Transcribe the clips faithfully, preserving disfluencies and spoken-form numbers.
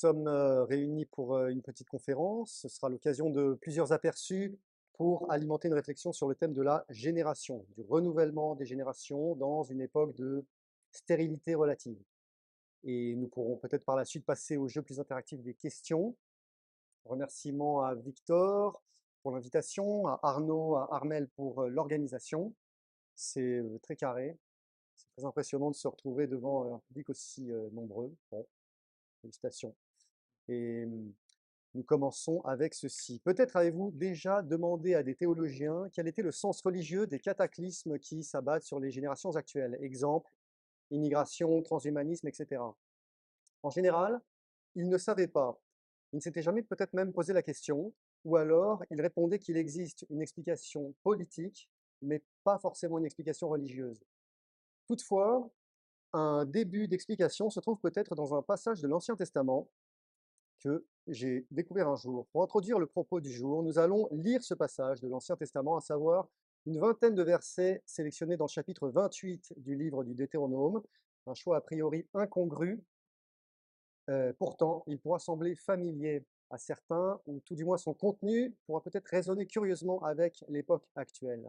sommes euh, réunis pour euh, une petite conférence. Ce sera l'occasion de plusieurs aperçus pour alimenter une réflexion sur le thème de la génération, du renouvellement des générations dans une époque de stérilité relative. Et nous pourrons peut-être par la suite passer au jeu plus interactif des questions. Remerciements à Victor pour l'invitation, à Arnaud, à Armel pour euh, l'organisation. C'est euh, très carré. C'est très impressionnant de se retrouver devant un public aussi euh, nombreux. Bon, félicitations. Et hum, nous commençons avec ceci. Peut-être avez-vous déjà demandé à des théologiens quel était le sens religieux des cataclysmes qui s'abattent sur les générations actuelles. Exemple, immigration, transhumanisme, et cetera. En général, ils ne savaient pas. Ils ne s'étaient jamais peut-être même posé la question, ou alors ils répondaient qu'il existe une explication politique, mais pas forcément une explication religieuse. Toutefois, un début d'explication se trouve peut-être dans un passage de l'Ancien Testament que j'ai découvert un jour. Pour introduire le propos du jour, nous allons lire ce passage de l'Ancien Testament, à savoir une vingtaine de versets sélectionnés dans le chapitre vingt-huit du livre du Deutéronome, un choix a priori incongru. Euh, pourtant, il pourra sembler familier à certains, ou tout du moins son contenu pourra peut-être résonner curieusement avec l'époque actuelle.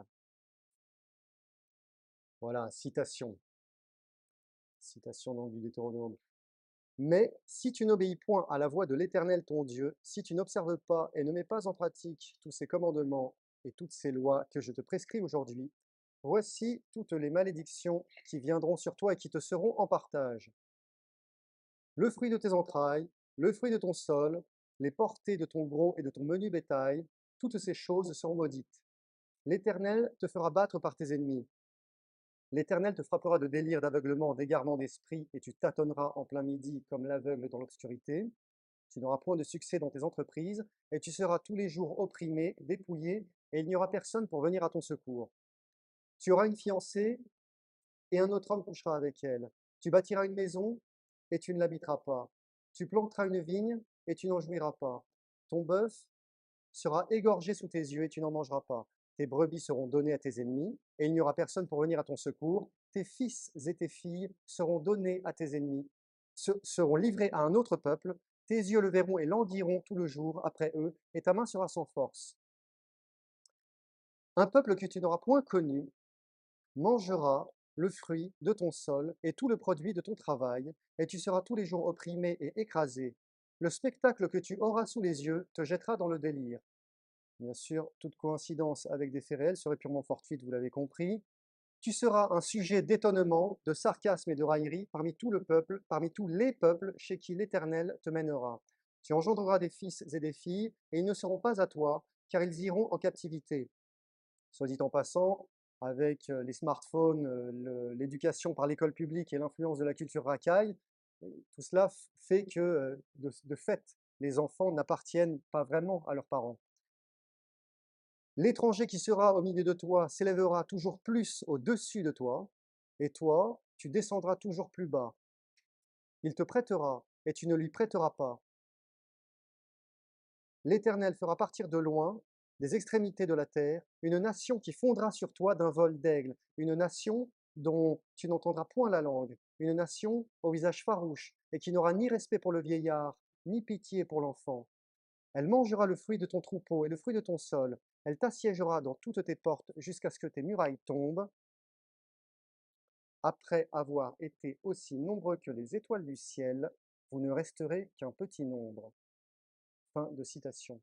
Voilà, citation. Citation donc du Deutéronome. Mais si tu n'obéis point à la voix de l'Éternel ton Dieu, si tu n'observes pas et ne mets pas en pratique tous ces commandements et toutes ces lois que je te prescris aujourd'hui, voici toutes les malédictions qui viendront sur toi et qui te seront en partage. Le fruit de tes entrailles, le fruit de ton sol, les portées de ton gros et de ton menu bétail, toutes ces choses seront maudites. L'Éternel te fera battre par tes ennemis. L'Éternel te frappera de délire, d'aveuglement, d'égarement d'esprit, et tu tâtonneras en plein midi comme l'aveugle dans l'obscurité. Tu n'auras point de succès dans tes entreprises, et tu seras tous les jours opprimé, dépouillé, et il n'y aura personne pour venir à ton secours. Tu auras une fiancée, et un autre homme couchera avec elle. Tu bâtiras une maison, et tu ne l'habiteras pas. Tu planteras une vigne, et tu n'en jouiras pas. Ton bœuf sera égorgé sous tes yeux, et tu n'en mangeras pas. Tes brebis seront données à tes ennemis, et il n'y aura personne pour venir à ton secours. Tes fils et tes filles seront donnés à tes ennemis, seront livrés à un autre peuple. Tes yeux le verront et languiront tout le jour après eux, et ta main sera sans force. Un peuple que tu n'auras point connu mangera le fruit de ton sol et tout le produit de ton travail, et tu seras tous les jours opprimé et écrasé. Le spectacle que tu auras sous les yeux te jettera dans le délire. Bien sûr, toute coïncidence avec des faits réels serait purement fortuite, vous l'avez compris. Tu seras un sujet d'étonnement, de sarcasme et de raillerie parmi tout le peuple, parmi tous les peuples chez qui l'Éternel te mènera. Tu engendreras des fils et des filles, et ils ne seront pas à toi, car ils iront en captivité. Soit dit en passant, avec euh, les smartphones, euh, l'éducation par l'école publique et l'influence de la culture racaille, euh, tout cela fait que, euh, de, de fait, les enfants n'appartiennent pas vraiment à leurs parents. L'étranger qui sera au milieu de toi s'élèvera toujours plus au-dessus de toi, et toi, tu descendras toujours plus bas. Il te prêtera, et tu ne lui prêteras pas. L'Éternel fera partir de loin, des extrémités de la terre, une nation qui fondra sur toi d'un vol d'aigle, une nation dont tu n'entendras point la langue, une nation au visage farouche, et qui n'aura ni respect pour le vieillard, ni pitié pour l'enfant. Elle mangera le fruit de ton troupeau et le fruit de ton sol. Elle t'assiégera dans toutes tes portes jusqu'à ce que tes murailles tombent. Après avoir été aussi nombreux que les étoiles du ciel, vous ne resterez qu'un petit nombre. Fin de citation.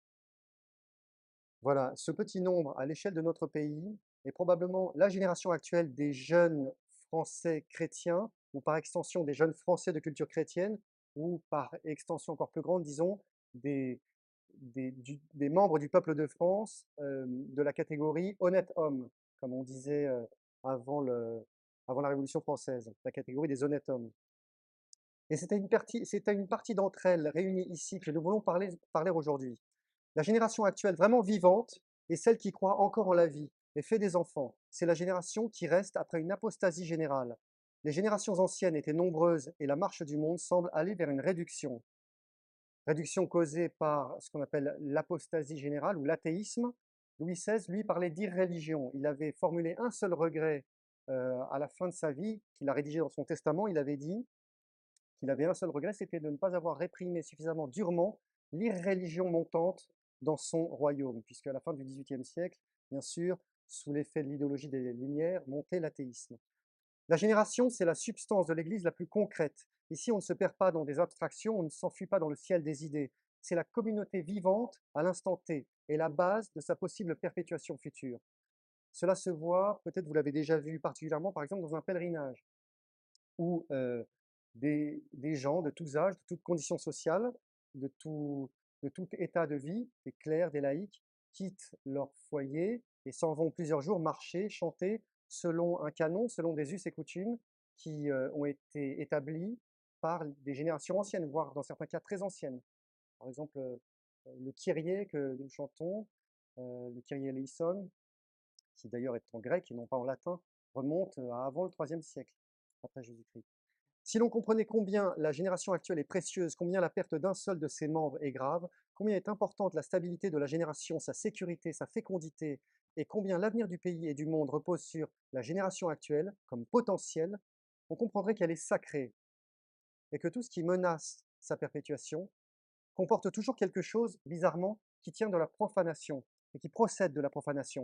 Voilà, ce petit nombre à l'échelle de notre pays est probablement la génération actuelle des jeunes Français chrétiens, ou par extension des jeunes Français de culture chrétienne, ou par extension encore plus grande, disons, des, des, du, des membres du peuple de France euh, de la catégorie honnête homme, comme on disait euh, avant, le, avant la Révolution française, la catégorie des honnêtes hommes. Et c'est à une partie, c'est à une partie d'entre elles réunies ici que nous voulons parler, parler aujourd'hui. La génération actuelle vraiment vivante est celle qui croit encore en la vie et fait des enfants. C'est la génération qui reste après une apostasie générale. Les générations anciennes étaient nombreuses et la marche du monde semble aller vers une réduction. Réduction causée par ce qu'on appelle l'apostasie générale ou l'athéisme. Louis seize, lui, parlait d'irréligion. Il avait formulé un seul regret euh, à la fin de sa vie, qu'il a rédigé dans son testament. Il avait dit qu'il avait un seul regret, c'était de ne pas avoir réprimé suffisamment durement l'irréligion montante dans son royaume, puisque à la fin du dix-huitième siècle, bien sûr, sous l'effet de l'idéologie des Lumières, montait l'athéisme. La génération, c'est la substance de l'Église la plus concrète. Ici, on ne se perd pas dans des abstractions, on ne s'enfuit pas dans le ciel des idées. C'est la communauté vivante à l'instant T et la base de sa possible perpétuation future. Cela se voit, peut-être vous l'avez déjà vu particulièrement, par exemple, dans un pèlerinage, où euh, des, des gens de tous âges, de toutes conditions sociales, de tout, de tout état de vie, des clercs, des laïcs, quittent leur foyer et s'en vont plusieurs jours marcher, chanter, selon un canon, selon des us et coutumes qui euh, ont été établis par des générations anciennes, voire dans certains cas très anciennes. Par exemple, euh, le Kyrie que nous chantons, euh, le Kyrie eleison, qui d'ailleurs est en grec et non pas en latin, remonte à avant le troisième siècle après Jésus-Christ. Si l'on comprenait combien la génération actuelle est précieuse, combien la perte d'un seul de ses membres est grave, combien est importante la stabilité de la génération, sa sécurité, sa fécondité, et combien l'avenir du pays et du monde repose sur la génération actuelle comme potentiel, on comprendrait qu'elle est sacrée et que tout ce qui menace sa perpétuation comporte toujours quelque chose, bizarrement, qui tient de la profanation et qui procède de la profanation.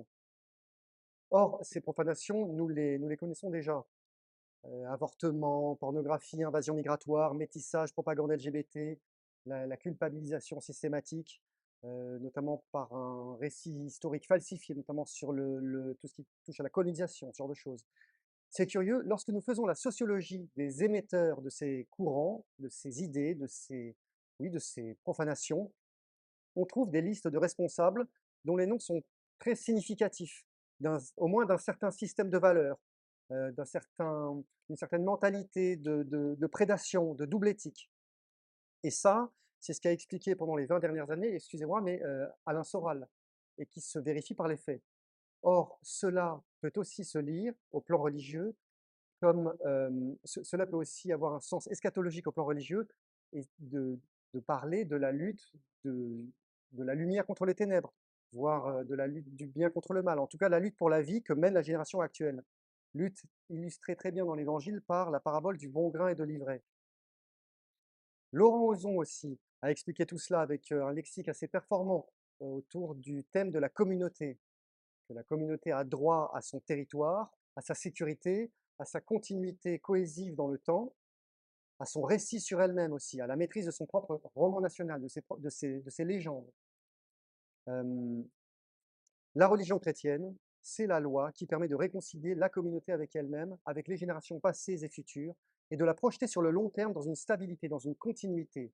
Or, ces profanations, nous les, nous les connaissons déjà. Euh, avortement, pornographie, invasion migratoire, métissage, propagande L G B T, la, la culpabilisation systématique, euh, notamment par un récit historique falsifié, notamment sur le, le, tout ce qui touche à la colonisation, ce genre de choses. C'est curieux, lorsque nous faisons la sociologie des émetteurs de ces courants, de ces idées, de ces, oui, de ces profanations, on trouve des listes de responsables dont les noms sont très significatifs, au moins d'un certain système de valeurs, euh, d'un certain, d'une certaine mentalité de, de, de prédation, de double éthique. Et ça, c'est ce qu'a expliqué pendant les vingt dernières années, excusez-moi, mais euh, Alain Soral, et qui se vérifie par les faits. Or, cela peut aussi se lire au plan religieux, comme euh, ce, cela peut aussi avoir un sens eschatologique au plan religieux, et de, de parler de la lutte de, de la lumière contre les ténèbres, voire euh, de la lutte du bien contre le mal, en tout cas la lutte pour la vie que mène la génération actuelle. Lutte illustrée très bien dans l'Évangile par la parabole du bon grain et de l'ivraie. Laurent Ozon aussi a expliqué tout cela avec euh, un lexique assez performant euh, autour du thème de la communauté, que la communauté a droit à son territoire, à sa sécurité, à sa continuité cohésive dans le temps, à son récit sur elle-même aussi, à la maîtrise de son propre roman national, de ses, de ses, de ses légendes. Euh, la religion chrétienne, c'est la loi qui permet de réconcilier la communauté avec elle-même, avec les générations passées et futures, et de la projeter sur le long terme dans une stabilité, dans une continuité.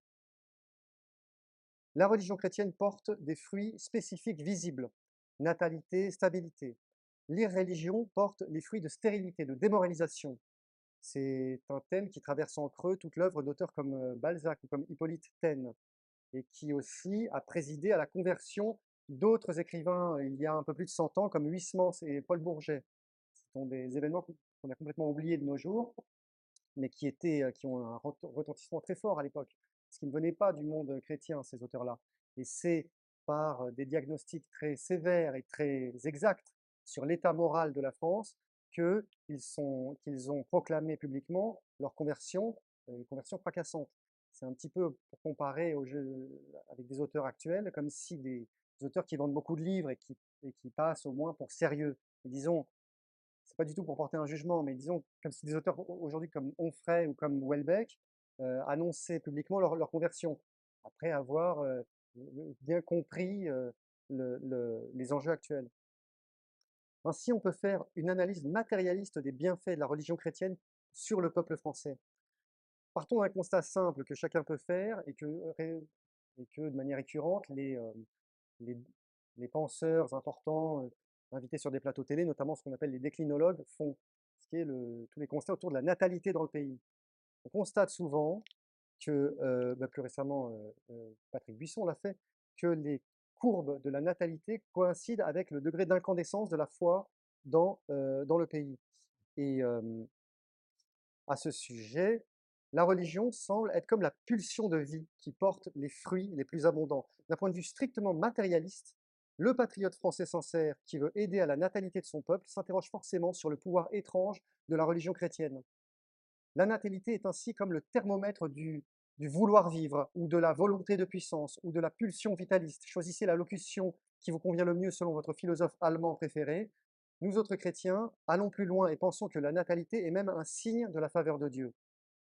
La religion chrétienne porte des fruits spécifiques visibles, natalité, stabilité. L'irréligion porte les fruits de stérilité, de démoralisation. C'est un thème qui traverse en creux toute l'œuvre d'auteurs comme Balzac ou comme Hippolyte Taine, et qui aussi a présidé à la conversion d'autres écrivains il y a un peu plus de cent ans, comme Huysmans et Paul Bourget. Ce sont des événements qu'on a complètement oubliés de nos jours, mais qui, étaient, qui ont un retentissement très fort à l'époque, parce qu'ils ne venaient pas du monde chrétien, ces auteurs-là. Et c'est par des diagnostics très sévères et très exacts sur l'état moral de la France qu'ils sont, qu'ils ont proclamé publiquement leur conversion, une conversion fracassante. C'est un petit peu pour comparer au jeu avec des auteurs actuels, comme si des, des auteurs qui vendent beaucoup de livres et qui, et qui passent au moins pour sérieux. Et disons, c'est pas du tout pour porter un jugement, mais disons, comme si des auteurs aujourd'hui comme Onfray ou comme Houellebecq euh, annonçaient publiquement leur, leur, conversion, après avoir euh, bien compris euh, le, le, les enjeux actuels. Ainsi, on peut faire une analyse matérialiste des bienfaits de la religion chrétienne sur le peuple français. Partons d'un constat simple que chacun peut faire et que, et que de manière récurrente, les, euh, les, les penseurs importants euh, invités sur des plateaux télé, notamment ce qu'on appelle les déclinologues, font, ce qui est le, tous les constats autour de la natalité dans le pays. On constate souvent que, euh, bah plus récemment, euh, euh, Patrick Buisson l'a fait, que les courbes de la natalité coïncident avec le degré d'incandescence de la foi dans, euh, dans le pays. Et euh, à ce sujet, la religion semble être comme la pulsion de vie qui porte les fruits les plus abondants. D'un point de vue strictement matérialiste, le patriote français sincère qui veut aider à la natalité de son peuple s'interroge forcément sur le pouvoir étrange de la religion chrétienne. La natalité est ainsi comme le thermomètre du, du vouloir vivre, ou de la volonté de puissance, ou de la pulsion vitaliste. Choisissez la locution qui vous convient le mieux selon votre philosophe allemand préféré. Nous autres chrétiens, allons plus loin et pensons que la natalité est même un signe de la faveur de Dieu.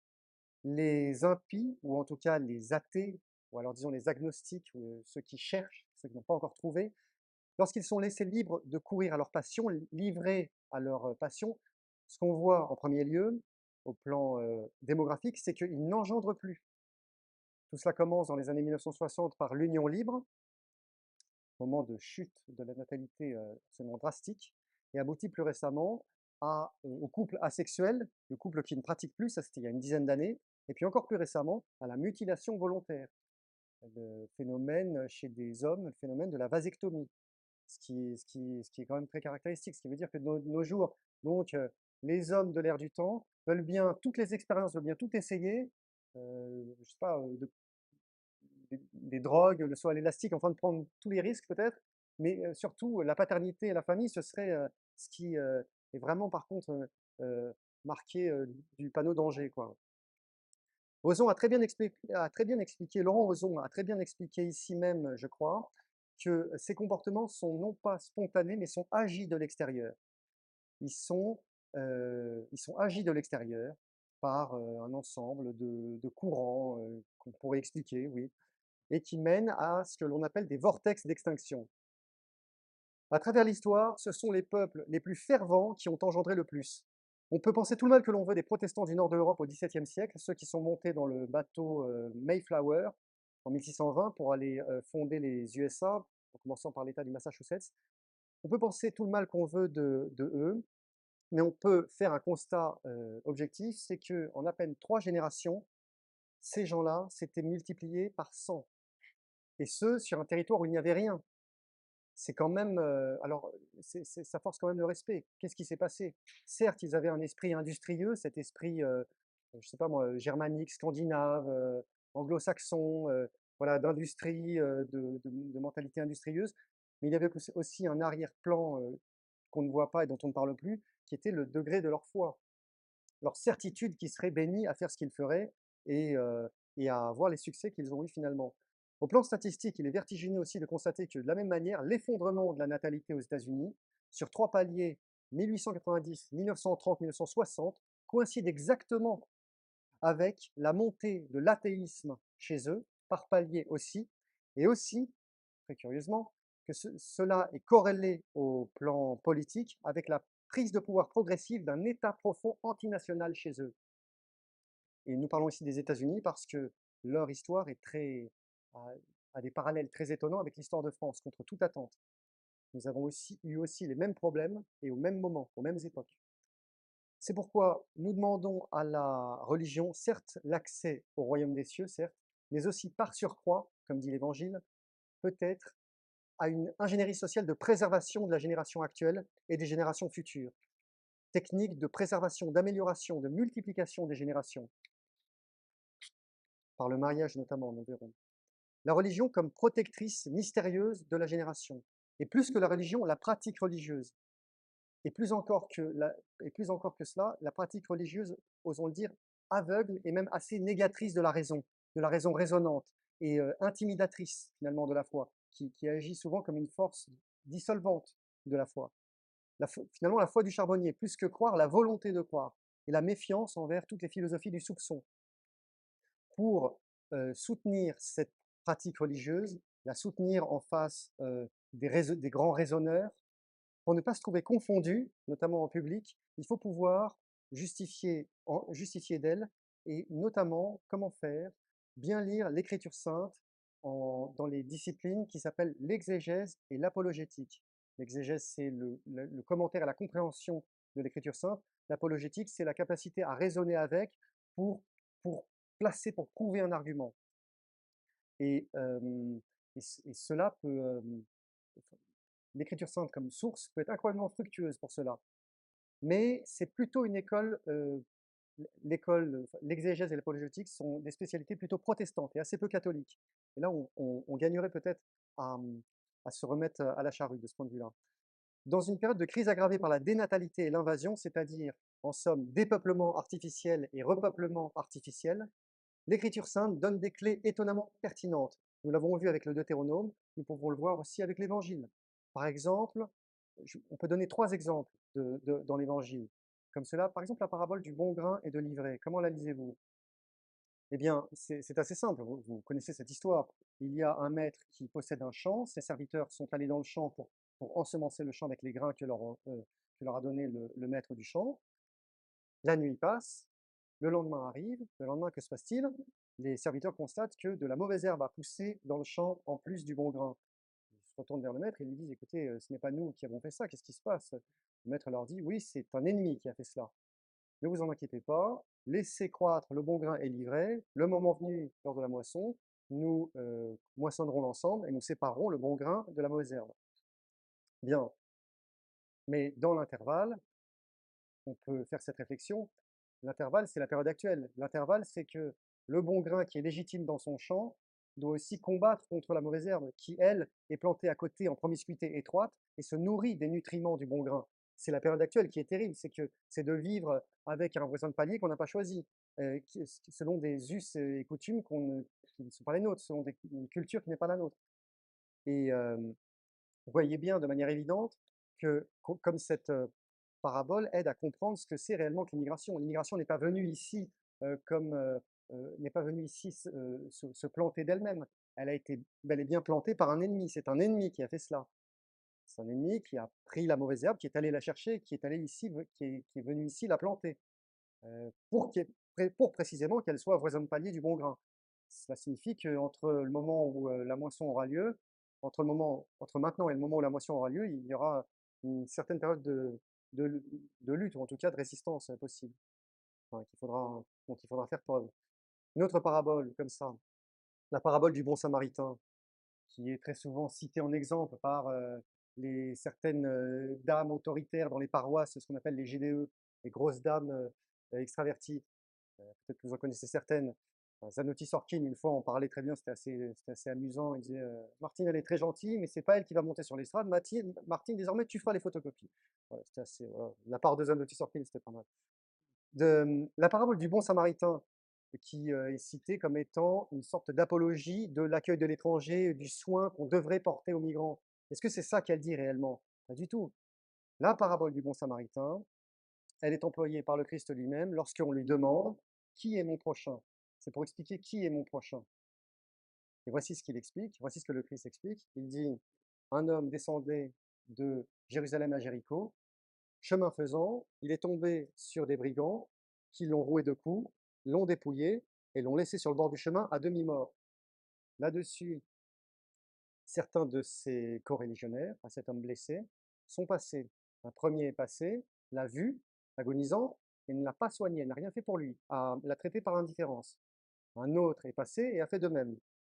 Les impies, ou en tout cas les athées, ou alors disons les agnostiques, ou ceux qui cherchent, ceux qui n'ont pas encore trouvé, lorsqu'ils sont laissés libres de courir à leur passion, livrés à leur passion, ce qu'on voit en premier lieu, au plan euh, démographique, c'est qu'ils n'engendrent plus. Tout cela commence dans les années mille neuf cent soixante par l'union libre, moment de chute de la natalité euh, absolument drastique, et aboutit plus récemment à, euh, au couple asexuel, le couple qui ne pratique plus, ça c'était il y a une dizaine d'années, et puis encore plus récemment à la mutilation volontaire, le phénomène chez des hommes, le phénomène de la vasectomie, ce qui, ce qui, ce qui est quand même très caractéristique, ce qui veut dire que de nos, nos jours, donc, euh, les hommes de l'ère du temps veulent bien toutes les expériences, veulent bien tout essayer, euh, je sais pas, euh, de des, des drogues, le saut à l'élastique, enfin de prendre tous les risques peut-être, mais euh, surtout la paternité et la famille, ce serait euh, ce qui euh, est vraiment par contre euh, euh, marqué euh, du panneau danger, quoi. Ozon a très bien expliqué, a très bien expliqué, Laurent Ozon a très bien expliqué ici même, je crois, que ces comportements sont non pas spontanés, mais sont agis de l'extérieur. Ils sont, euh, ils sont agis de l'extérieur par euh, un ensemble de, de courants euh, qu'on pourrait expliquer, oui, et qui mènent à ce que l'on appelle des vortex d'extinction. À travers l'histoire, ce sont les peuples les plus fervents qui ont engendré le plus. On peut penser tout le mal que l'on veut des protestants du nord de l'Europe au dix-septième siècle, ceux qui sont montés dans le bateau euh, Mayflower en mille six cent vingt pour aller euh, fonder les U S A, en commençant par l'État du Massachusetts. On peut penser tout le mal qu'on veut de, de eux, mais on peut faire un constat euh, objectif, c'est qu'en à peine trois générations, ces gens-là s'étaient multipliés par cent. Et ce, sur un territoire où il n'y avait rien. C'est quand même, euh, alors, c'est, c'est, ça force quand même le respect. Qu'est-ce qui s'est passé? Certes, ils avaient un esprit industrieux, cet esprit, euh, je sais pas moi, germanique, scandinave, euh, anglo-saxon, euh, voilà, d'industrie, euh, de, de, de mentalité industrieuse, mais il y avait aussi un arrière-plan euh, qu'on ne voit pas et dont on ne parle plus, qui était le degré de leur foi, leur certitude qu'ils seraient bénis à faire ce qu'ils feraient et, euh, et à avoir les succès qu'ils ont eu finalement. Au plan statistique, il est vertigineux aussi de constater que, de la même manière, l'effondrement de la natalité aux États-Unis, sur trois paliers, mille huit cent quatre-vingt-dix, mille neuf cent trente, mille neuf cent soixante, coïncide exactement avec la montée de l'athéisme chez eux, par palier aussi, et aussi, très curieusement, que ce, cela est corrélé au plan politique avec la prise de pouvoir progressive d'un État profond antinational chez eux. Et nous parlons ici des États-Unis parce que leur histoire est très, a, a des parallèles très étonnants avec l'histoire de France, contre toute attente. Nous avons aussi eu aussi les mêmes problèmes et au même moment, aux mêmes époques. C'est pourquoi nous demandons à la religion, certes, l'accès au royaume des cieux, certes, mais aussi par surcroît, comme dit l'Évangile, peut-être à une ingénierie sociale de préservation de la génération actuelle et des générations futures. Technique de préservation, d'amélioration, de multiplication des générations, par le mariage notamment, nous verrons. La religion comme protectrice mystérieuse de la génération, et plus que la religion, la pratique religieuse. Et plus encore que, la, et plus encore que cela, la pratique religieuse, osons le dire, aveugle et même assez négatrice de la raison, de la raison raisonnante et euh, intimidatrice finalement de la foi, qui, qui agit souvent comme une force dissolvante de la foi. La, finalement, la foi du charbonnier, plus que croire, la volonté de croire, et la méfiance envers toutes les philosophies du soupçon. Pour euh, soutenir cette pratique religieuse, la soutenir en face euh, des, des grands raisonneurs, pour ne pas se trouver confondu, notamment en public, il faut pouvoir justifier, en, justifier d'elle, et notamment comment faire, bien lire l'écriture sainte en, dans les disciplines qui s'appellent l'exégèse et l'apologétique. L'exégèse, c'est le, le, le commentaire à la compréhension de l'écriture sainte. L'apologétique, c'est la capacité à raisonner avec pour, pour placer, pour prouver un argument. Et, euh, et, et cela peut... Euh, l'écriture sainte comme source peut être incroyablement fructueuse pour cela. Mais c'est plutôt une école, euh, l'école, l'exégèse et l'apologétique sont des spécialités plutôt protestantes et assez peu catholiques. Et là, on, on, on gagnerait peut-être à, à se remettre à la charrue de ce point de vue-là. Dans une période de crise aggravée par la dénatalité et l'invasion, c'est-à-dire en somme dépeuplement artificiel et repeuplement artificiel, l'Écriture sainte donne des clés étonnamment pertinentes. Nous l'avons vu avec le Deutéronome, nous pouvons le voir aussi avec l'Évangile. Par exemple, on peut donner trois exemples de, de, dans l'Évangile. Comme cela, par exemple, la parabole du bon grain et de l'ivraie. Comment la lisez-vous? Eh bien, c'est assez simple, vous, vous, connaissez cette histoire. Il y a un maître qui possède un champ, ses serviteurs sont allés dans le champ pour, pour ensemencer le champ avec les grains que leur, euh, que leur a donné le, le maître du champ. La nuit passe, le lendemain arrive, le lendemain, que se passe-t-il? Les serviteurs constatent que de la mauvaise herbe a poussé dans le champ en plus du bon grain. Ils se retournent vers le maître et lui disent, écoutez, ce n'est pas nous qui avons fait ça, qu'est-ce qui se passe? Le maître leur dit, oui, c'est un ennemi qui a fait cela. Ne vous en inquiétez pas, laissez croître le bon grain et l'ivraie, le moment venu, lors de la moisson, nous euh, moissonnerons l'ensemble et nous séparerons le bon grain de la mauvaise herbe. Bien, mais dans l'intervalle, on peut faire cette réflexion. L'intervalle, c'est la période actuelle. L'intervalle, c'est que le bon grain qui est légitime dans son champ doit aussi combattre contre la mauvaise herbe qui, elle, est plantée à côté en promiscuité étroite et se nourrit des nutriments du bon grain. C'est la période actuelle qui est terrible, c'est que c'est de vivre avec un voisin de palier qu'on n'a pas choisi, euh, qui, selon des us et coutumes qu'on, qui ne sont pas les nôtres, selon des, une culture qui n'est pas la nôtre. Et euh, vous voyez bien de manière évidente que, comme cette parabole aide à comprendre ce que c'est réellement que l'immigration. L'immigration n'est pas venue ici euh, comme euh, euh, n'est pas venue ici euh, se, se, planter d'elle-même. Elle a été bel et bien plantée par un ennemi. C'est un ennemi qui a fait cela. C'est un ennemi qui a pris la mauvaise herbe, qui est allé la chercher, qui est allé ici, qui est, qui est venu ici la planter, euh, pour, pour précisément qu'elle soit voisin de palier du bon grain. Cela signifie qu'entre le moment où euh, la moisson aura lieu, entre, le moment, entre maintenant et le moment où la moisson aura lieu, il y aura une certaine période de, de, de lutte, ou en tout cas de résistance possible, enfin, qu'il faudra, dont il faudra faire preuve. Une autre parabole comme ça, la parabole du bon samaritain, qui est très souvent citée en exemple par euh, les, certaines euh, dames autoritaires dans les paroisses, ce qu'on appelle les G D E, les grosses dames euh, extraverties. Euh, Peut-être que vous en connaissez certaines. Zanotti Sorkin, une fois, on parlait très bien, c'était assez, assez amusant. Il disait euh, Martine, elle est très gentille, mais c'est pas elle qui va monter sur l'estrade. Martine, Martine, désormais, tu feras les photocopies. Voilà, c'était assez. Voilà. La part de Zanotti Sorkin, c'était pas mal. De, la parabole du bon samaritain, qui euh, est citée comme étant une sorte d'apologie de l'accueil de l'étranger, du soin qu'on devrait porter aux migrants. Est-ce que c'est ça qu'elle dit réellement? Pas du tout. La parabole du bon samaritain, elle est employée par le Christ lui-même lorsqu'on lui demande qui est mon prochain. C'est pour expliquer qui est mon prochain. Et voici ce qu'il explique, voici ce que le Christ explique. Il dit, un homme descendait de Jérusalem à Jéricho, chemin faisant, il est tombé sur des brigands qui l'ont roué de coups, l'ont dépouillé et l'ont laissé sur le bord du chemin à demi-mort. Là-dessus, certains de ses coreligionnaires, à cet homme blessé, sont passés. Un premier est passé, l'a vu, agonisant, et ne l'a pas soigné, n'a rien fait pour lui, l'a traité par indifférence. Un autre est passé et a fait de même.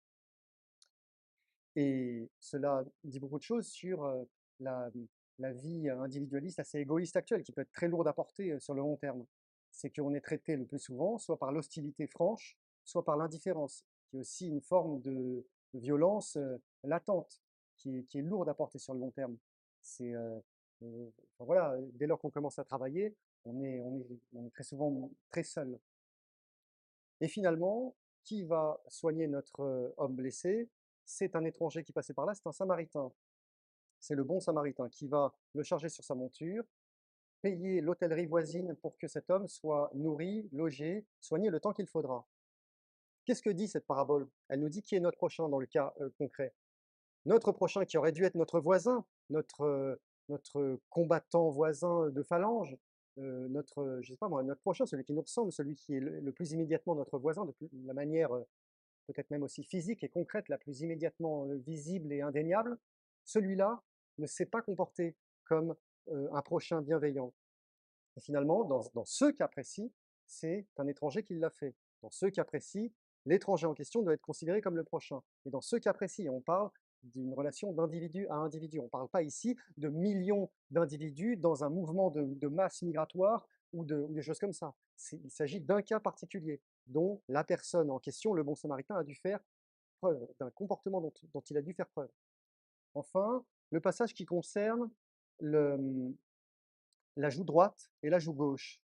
Et cela dit beaucoup de choses sur euh, la, la vie individualiste assez égoïste actuelle, qui peut être très lourde à porter sur le long terme. C'est qu'on est traité le plus souvent soit par l'hostilité franche, soit par l'indifférence, qui est aussi une forme de, de violence euh, latente, qui est, qui est lourde à porter sur le long terme. C'est euh, euh, enfin, voilà, dès lors qu'on commence à travailler, on est, on est, on est très souvent très seul. Et finalement, qui va soigner notre euh, homme blessé? C'est un étranger qui passait par là, c'est un samaritain. C'est le bon samaritain qui va le charger sur sa monture, payer l'hôtellerie voisine pour que cet homme soit nourri, logé, soigné le temps qu'il faudra. Qu'est-ce que dit cette parabole? Elle nous dit qui est notre prochain dans le cas euh, concret. Notre prochain qui aurait dû être notre voisin, notre, euh, notre combattant voisin de phalange, euh, notre, je sais pas moi, notre prochain, celui qui nous ressemble, celui qui est le, le plus immédiatement notre voisin, de plus, la manière euh, peut-être même aussi physique et concrète, la plus immédiatement euh, visible et indéniable, celui-là ne s'est pas comporté comme euh, un prochain bienveillant. Et finalement, dans, dans ce cas précis, c'est un étranger qui l'a fait. Dans ce cas précis, l'étranger en question doit être considéré comme le prochain. Et dans ce cas précis, on parle d'une relation d'individu à individu. On ne parle pas ici de millions d'individus dans un mouvement de, de masse migratoire ou, de, ou des choses comme ça. Il s'agit d'un cas particulier dont la personne en question, le bon samaritain, a dû faire preuve, d'un comportement dont, dont il a dû faire preuve. Enfin, le passage qui concerne le, la joue droite et la joue gauche.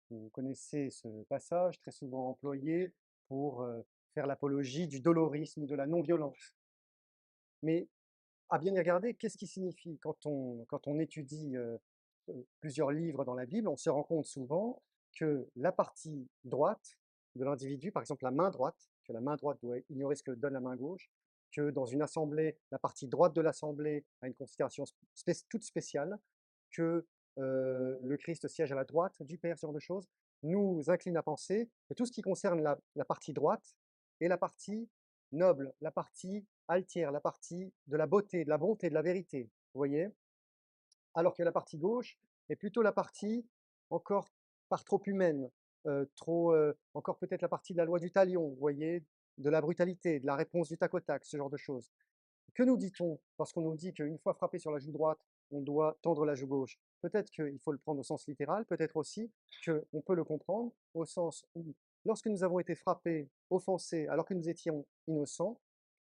Vous connaissez ce passage très souvent employé pour euh, faire l'apologie du dolorisme ou de la non-violence. Mais à bien y regarder, qu'est-ce qui signifie quand on, quand on étudie euh, euh, plusieurs livres dans la Bible, on se rend compte souvent que la partie droite de l'individu, par exemple la main droite, que la main droite doit ignorer ce que donne la main gauche, que dans une assemblée, la partie droite de l'assemblée a une considération spé toute spéciale, que euh, le Christ siège à la droite du Père, ce genre de choses, nous incline à penser que tout ce qui concerne la, la partie droite est la partie noble, la partie altière, la partie de la beauté, de la bonté, de la vérité, vous voyez? Alors que la partie gauche est plutôt la partie encore par trop humaine, euh, trop, euh, encore peut-être la partie de la loi du talion, vous voyez, de la brutalité, de la réponse du tac au tac, ce genre de choses. Que nous dit-on lorsqu'on nous dit qu'une fois frappé sur la joue droite, on doit tendre la joue gauche? Peut-être qu'il faut le prendre au sens littéral, peut-être aussi qu'on peut le comprendre au sens où, lorsque nous avons été frappés, offensés, alors que nous étions innocents,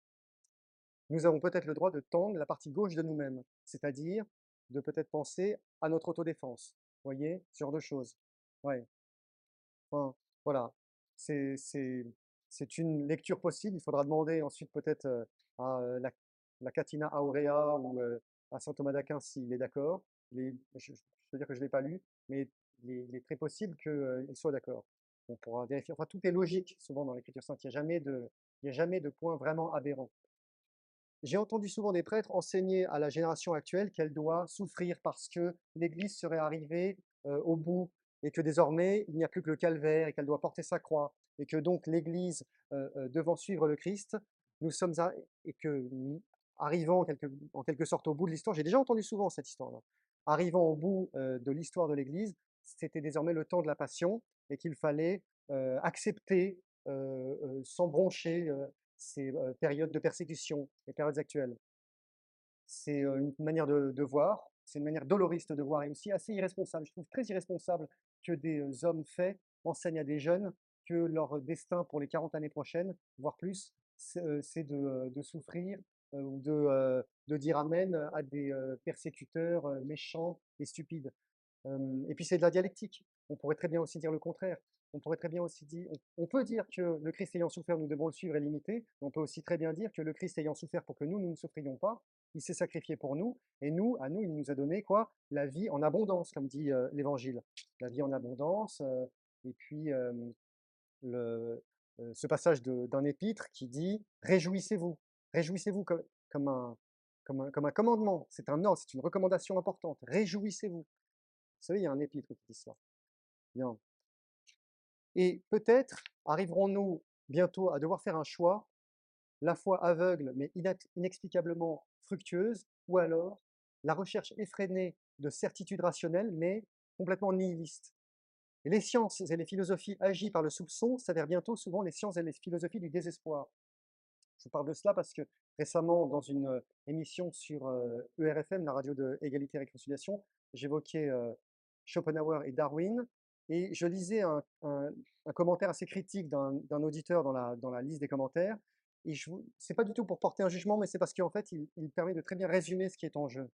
nous avons peut-être le droit de tendre la partie gauche de nous-mêmes, c'est-à-dire de peut-être penser à notre autodéfense. Vous voyez, ce genre de choses. Ouais. Enfin, voilà. C'est, c'est, c'est une lecture possible. Il faudra demander ensuite peut-être euh, à euh, la, la Catina Aurea ou euh, à saint Thomas d'Aquin s'il est d'accord. Les- Je, je peux dire que je ne l'ai pas lu, mais il est, il est très possible qu'il soit d'accord. On pourra vérifier. Enfin, tout est logique souvent dans l'écriture sainte. Il n'y a jamais de, il y a jamais de point vraiment aberrant. J'ai entendu souvent des prêtres enseigner à la génération actuelle qu'elle doit souffrir parce que l'Église serait arrivée euh, au bout et que désormais il n'y a plus que le calvaire et qu'elle doit porter sa croix et que donc l'Église euh, euh, devant suivre le Christ, nous sommes à, et que nous, arrivant en quelque, en quelque sorte au bout de l'histoire, j'ai déjà entendu souvent cette histoire-là, arrivant au bout euh, de l'histoire de l'Église, c'était désormais le temps de la passion et qu'il fallait euh, accepter euh, euh, sans broncher euh, ces euh, périodes de persécution, les périodes actuelles. C'est euh, une manière de, de voir, c'est une manière doloriste de voir et aussi assez irresponsable. Je trouve très irresponsable que des euh, hommes faits enseignent à des jeunes que leur destin pour les quarante années prochaines, voire plus, c'est euh, de, euh, de, souffrir euh, ou de, euh, de dire amen à des euh, persécuteurs euh, méchants et stupides. Euh, et puis c'est de la dialectique. On pourrait très bien aussi dire le contraire. On pourrait très bien aussi dire, on, on peut dire que le Christ ayant souffert, nous devons le suivre et l'imiter. On peut aussi très bien dire que le Christ ayant souffert pour que nous, nous ne souffrions pas, il s'est sacrifié pour nous. Et nous, à nous, il nous a donné quoi? La vie en abondance, comme dit euh, l'Évangile. La vie en abondance. Euh, et puis euh, le, euh, ce passage d'un épître qui dit réjouissez-vous, réjouissez-vous comme, comme, un, comme, un, comme un commandement. C'est un ordre, c'est une recommandation importante. Réjouissez-vous. Vous savez, il y a un épître qui dit cela. Bien. Et peut-être arriverons-nous bientôt à devoir faire un choix, la foi aveugle mais inexplicablement fructueuse, ou alors la recherche effrénée de certitudes rationnelles mais complètement nihilistes. Et les sciences et les philosophies agies par le soupçon s'avèrent bientôt souvent les sciences et les philosophies du désespoir. Je vous parle de cela parce que récemment, dans une euh, émission sur euh, E R F M, la radio de Égalité et Réconciliation, j'évoquais euh, Schopenhauer et Darwin, et je lisais un, un- un commentaire assez critique d'un d'un auditeur dans la, dans la liste des commentaires, et ce n'est pas du tout pour porter un jugement, mais c'est parce qu'en fait, il, il permet de très bien résumer ce qui est en jeu.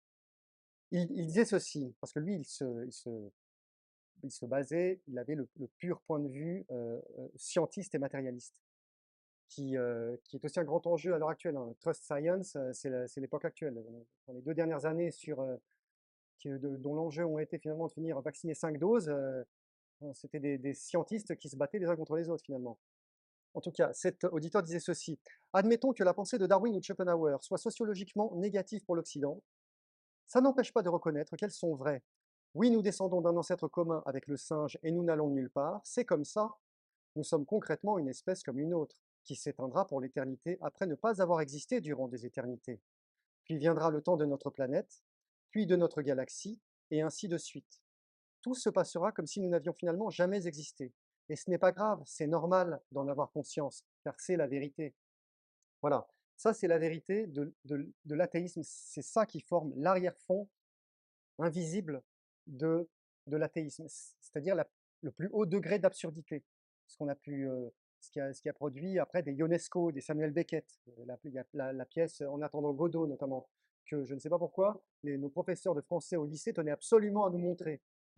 Il, il disait ceci, parce que lui, il se, il se, il se basait, il avait le, le pur point de vue euh, euh, scientiste et matérialiste qui, euh, qui est aussi un grand enjeu à l'heure actuelle, hein. Trust Science, euh, c'est l'époque actuelle. Dans les deux dernières années, sur, euh, qui, de, dont l'enjeu ont été finalement de finir vacciner cinq doses, euh, c'était des, des scientistes qui se battaient les uns contre les autres finalement. En tout cas, cet auditeur disait ceci. Admettons que la pensée de Darwin ou de Schopenhauer soit sociologiquement négative pour l'Occident. Ça n'empêche pas de reconnaître qu'elles sont vraies. Oui, nous descendons d'un ancêtre commun avec le singe et nous n'allons nulle part. C'est comme ça. Nous sommes concrètement une espèce comme une autre, qui s'éteindra pour l'éternité après ne pas avoir existé durant des éternités. Puis viendra le temps de notre planète, puis de notre galaxie, et ainsi de suite. Tout se passera comme si nous n'avions finalement jamais existé. Et ce n'est pas grave, c'est normal d'en avoir conscience, car c'est la vérité. Voilà, ça c'est la vérité de, de, de l'athéisme, c'est ça qui forme l'arrière-fond invisible de, de l'athéisme, c'est-à-dire le plus haut degré d'absurdité, ce qu'on a pu, euh, ce, qui a, ce qui a produit après des Ionesco, des Samuel Beckett, euh, la, la, la pièce En attendant Godot notamment, que je ne sais pas pourquoi les, nos professeurs de français au lycée tenaient absolument à nous montrer.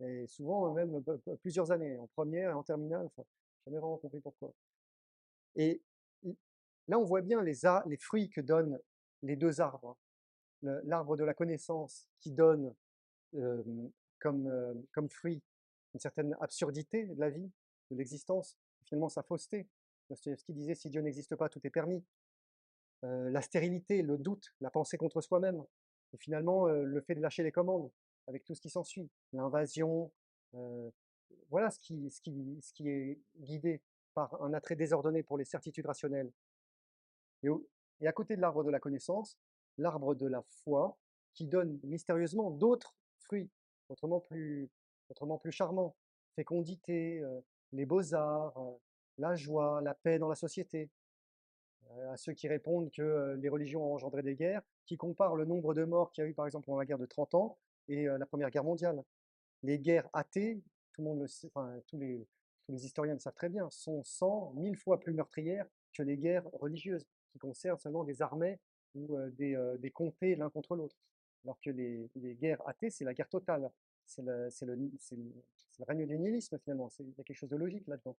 et souvent même pe pe plusieurs années, en première et en terminale, enfin, j'ai jamais vraiment compris pourquoi. Et l là, on voit bien les a les fruits que donnent les deux arbres. Le l'arbre de la connaissance qui donne, hem, comme, heu, comme fruit une certaine absurdité de la vie, de l'existence, finalement sa fausseté. Dostoïevski disait: «Si Dieu n'existe pas, tout est permis». Heu, la stérilité, le doute, la pensée contre soi-même et finalement, heu, le fait de lâcher les commandes avec tout ce qui s'ensuit, l'invasion, heu, voilà ce qui ce qui ce qui est guidé par un attrait désordonné pour les certitudes rationnelles. Et au et à côté de l'arbre de la connaissance, l'arbre de la foi qui donne mystérieusement d'autres fruits, autrement plus autrement plus charmants. Fécondité, heu, les beaux-arts, heu, la joie, la paix dans la société. Heu, à ceux qui répondent que, heu, les religions ont engendré des guerres, qui comparent le nombre de morts qu'il y a eu par exemple pendant la guerre de trente ans et heu, la première guerre mondiale. Les guerres athées, tout le monde le sait, enfin tous les tous les historiens le savent très bien, sont cent, mille fois plus meurtrières que les guerres religieuses, qui concernent seulement des armées ou heu, des, heu, des comtés l'un contre l'autre. Alors que les les guerres athées, c'est la guerre totale. C'est le c'est le c'est le c'est le règne du nihilisme finalement, c'est il y a quelque chose de logique là-dedans.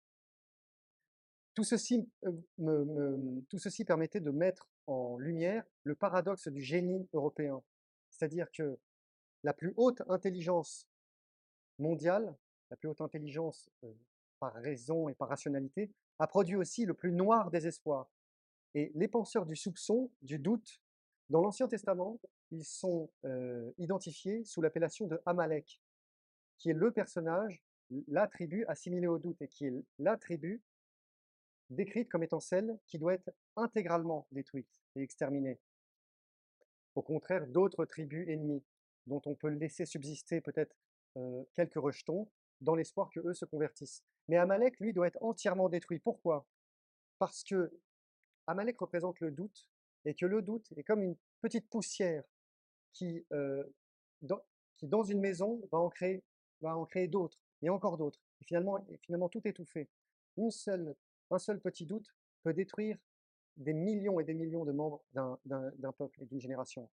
Tout ceci, euh, me me tout ceci permettait de mettre en lumière le paradoxe du génie européen. C'est-à-dire que la plus haute intelligence mondiale, la plus haute intelligence, heu, par raison et par rationalité, a produit aussi le plus noir des espoirs. Et les penseurs du soupçon, du doute, dans l'Ancien Testament, ils sont, heu, identifiés sous l'appellation de Amalek, qui est le personnage, la tribu assimilée au doute et qui est la tribu décrite comme étant celle qui doit être intégralement détruite et exterminée. Au contraire d'autres tribus ennemies, dont on peut laisser subsister peut-être euh, quelques rejetons, dans l'espoir que eux se convertissent. Mais Amalek, lui, doit être entièrement détruit. Pourquoi? Parce que Amalek représente le doute, et que le doute est comme une petite poussière qui, euh, dans, qui dans une maison, va en créer, va en créer d'autres, et encore d'autres. Et finalement, et finalement, tout étouffé. Une seule, un seul petit doute peut détruire des millions et des millions de membres d'un peuple et d'une génération.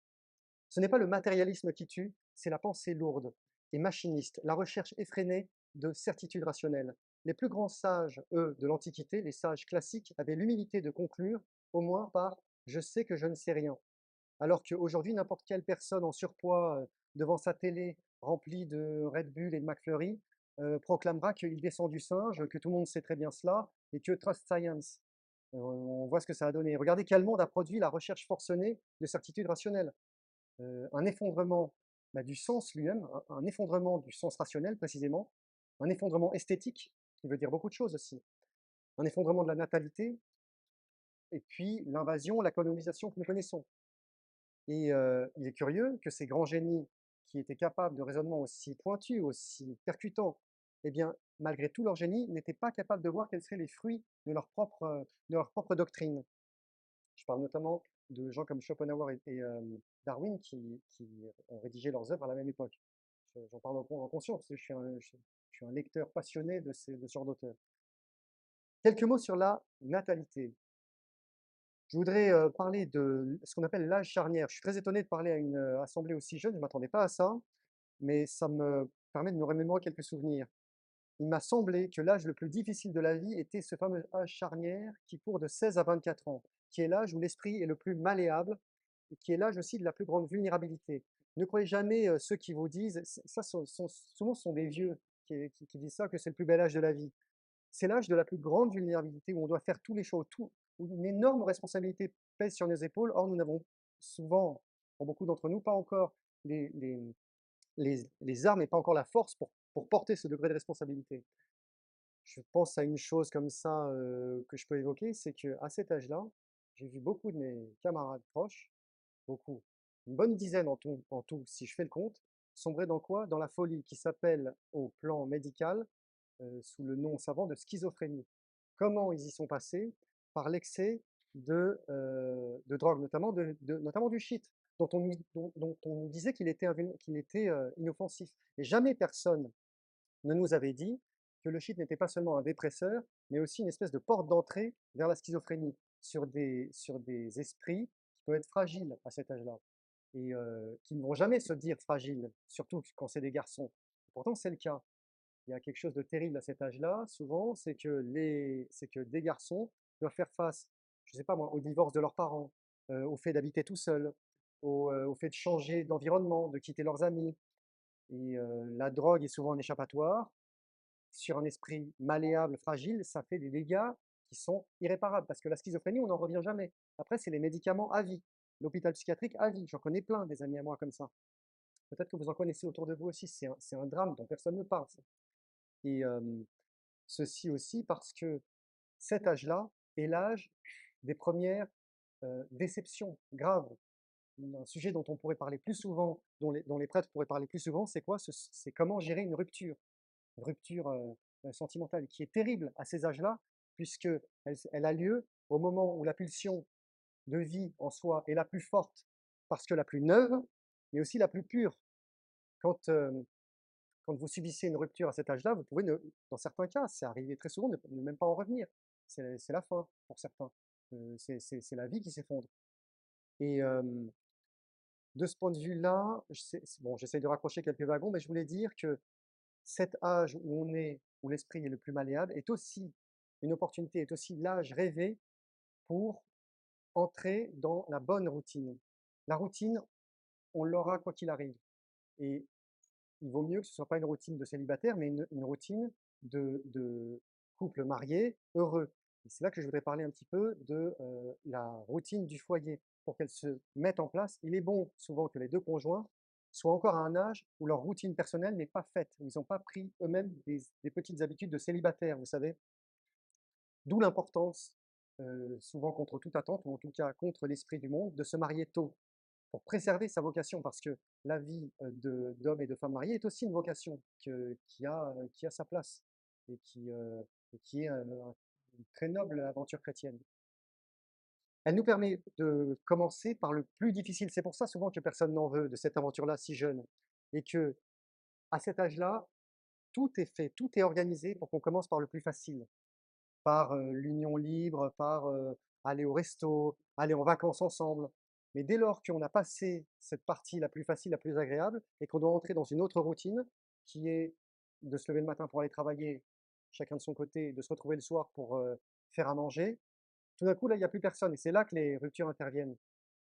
Ce n'est pas le matérialisme qui tue, c'est la pensée lourde et machiniste, la recherche effrénée de certitudes rationnelles. Les plus grands sages, eux, de l'Antiquité, les sages classiques, avaient l'humilité de conclure, au moins par «je sais que je ne sais rien». Alors qu'aujourd'hui, n'importe quelle personne en surpoids euh, devant sa télé remplie de Red Bull et de McFlurry euh, proclamera qu'il descend du singe, que tout le monde sait très bien cela, et que Trust Science. Euh, on voit ce que ça a donné. Regardez quel monde a produit la recherche forcenée de certitudes rationnelles. Euh, un effondrement bah, du sens lui-même, un, un effondrement du sens rationnel précisément, un effondrement esthétique, qui veut dire beaucoup de choses aussi, un effondrement de la natalité, et puis l'invasion, la colonisation que nous connaissons. Et euh, il est curieux que ces grands génies qui étaient capables de raisonnements aussi pointus, aussi percutants, eh bien, malgré tout leur génie, n'étaient pas capables de voir quels seraient les fruits de leur propre, de leur propre doctrine. Je parle notamment de gens comme Schopenhauer et, et euh, Darwin qui, qui, ont rédigé leurs œuvres à la même époque. J'en parle en conscience, parce que je suis un, je, je suis un lecteur passionné de, ces, de ce genre d'auteurs. Quelques mots sur la natalité. Je voudrais euh, parler de ce qu'on appelle l'âge charnière. Je suis très étonné de parler à une euh, assemblée aussi jeune, je ne m'attendais pas à ça, mais ça me permet de me remémorer quelques souvenirs. Il m'a semblé que l'âge le plus difficile de la vie était ce fameux âge charnière qui court de seize à vingt-quatre ans, qui est l'âge où l'esprit est le plus malléable et qui est l'âge aussi de la plus grande vulnérabilité. Ne croyez jamais euh, ceux qui vous disent, ça sont, sont, souvent ce sont des vieux qui, qui, qui disent ça, que c'est le plus bel âge de la vie. C'est l'âge de la plus grande vulnérabilité où on doit faire tous les choix, tout, où une énorme responsabilité pèse sur nos épaules. Or, nous n'avons souvent, pour beaucoup d'entre nous, pas encore les, les, les, les armes et pas encore la force pour, pour porter ce degré de responsabilité. Je pense à une chose comme ça euh, que je peux évoquer, c'est qu'à cet âge-là, j'ai vu beaucoup de mes camarades proches, beaucoup, une bonne dizaine en tout, en tout si je fais le compte, sombrer dans quoi? Dans la folie qui s'appelle au plan médical, euh, sous le nom savant de schizophrénie. Comment ils y sont passés? Par l'excès de, euh, de drogue, notamment, de, de, notamment du shit, dont on, dont, dont on nous disait qu'il était, qu'il était euh, inoffensif. Et jamais personne ne nous avait dit que le shit n'était pas seulement un dépresseur, mais aussi une espèce de porte d'entrée vers la schizophrénie, sur des, sur des esprits qui peuvent être fragiles à cet âge-là, et euh, qui ne vont jamais se dire fragiles, surtout quand c'est des garçons. pourtant, c'est le cas. Il y a quelque chose de terrible à cet âge-là, souvent, c'est que, les, c'est que des garçons doivent faire face, je ne sais pas moi, au divorce de leurs parents, euh, au fait d'habiter tout seul, au, euh, au fait de changer d'environnement, de quitter leurs amis. Et euh, la drogue est souvent un échappatoire. Sur un esprit malléable, fragile, ça fait des dégâts qui sont irréparables. Parce que la schizophrénie, on n'en revient jamais. Après, c'est les médicaments à vie. L'hôpital psychiatrique à vie. J'en connais plein, des amis à moi comme ça. Peut-être que vous en connaissez autour de vous aussi. C'est un, c'est un drame dont personne ne parle. Et euh, ceci aussi parce que cet âge-là est l'âge des premières euh, déceptions graves. Un sujet dont on pourrait parler plus souvent, dont les, dont les prêtres pourraient parler plus souvent, c'est quoi? C'est comment gérer une rupture. Une rupture euh, sentimentale qui est terrible à ces âges-là, puisqu'elle elle a lieu au moment où la pulsion de vie en soi est la plus forte, parce que la plus neuve, mais aussi la plus pure. Quand, euh, quand vous subissez une rupture à cet âge-là, vous pouvez, ne, dans certains cas, c'est arrivé très souvent, ne, ne même pas en revenir. C'est la fin pour certains. Euh, c'est la vie qui s'effondre. Et euh, de ce point de vue-là, bon, j'essaie de raccrocher quelques wagons, mais je voulais dire que cet âge où on est, où l'esprit est le plus malléable, est aussi une opportunité, est aussi l'âge rêvé pour entrer dans la bonne routine. La routine, on l'aura quoi qu'il arrive. Et il vaut mieux que ce ne soit pas une routine de célibataire, mais une, une routine de, de couple marié heureux. Et c'est là que je voudrais parler un petit peu de euh, la routine du foyer. Pour qu'elle se mette en place, il est bon souvent que les deux conjoints soient encore à un âge où leur routine personnelle n'est pas faite, où ils n'ont pas pris eux-mêmes des, des petites habitudes de célibataire, vous savez. D'où l'importance, euh, souvent contre toute attente, ou en tout cas contre l'esprit du monde, de se marier tôt, pour préserver sa vocation, parce que la vie euh, d'hommes et de femmes mariés est aussi une vocation que, qui, a, euh, qui a sa place, et qui, euh, et qui est euh, une très noble aventure chrétienne. Elle nous permet de commencer par le plus difficile. C'est pour ça souvent que personne n'en veut de cette aventure-là si jeune. Et que, à cet âge-là, tout est fait, tout est organisé pour qu'on commence par le plus facile. Par euh, l'union libre, par euh, aller au resto, aller en vacances ensemble. Mais dès lors qu'on a passé cette partie la plus facile, la plus agréable, et qu'on doit entrer dans une autre routine, qui est de se lever le matin pour aller travailler, chacun de son côté, de se retrouver le soir pour euh, faire à manger, tout d'un coup, là, il n'y a plus personne. Et c'est là que les ruptures interviennent.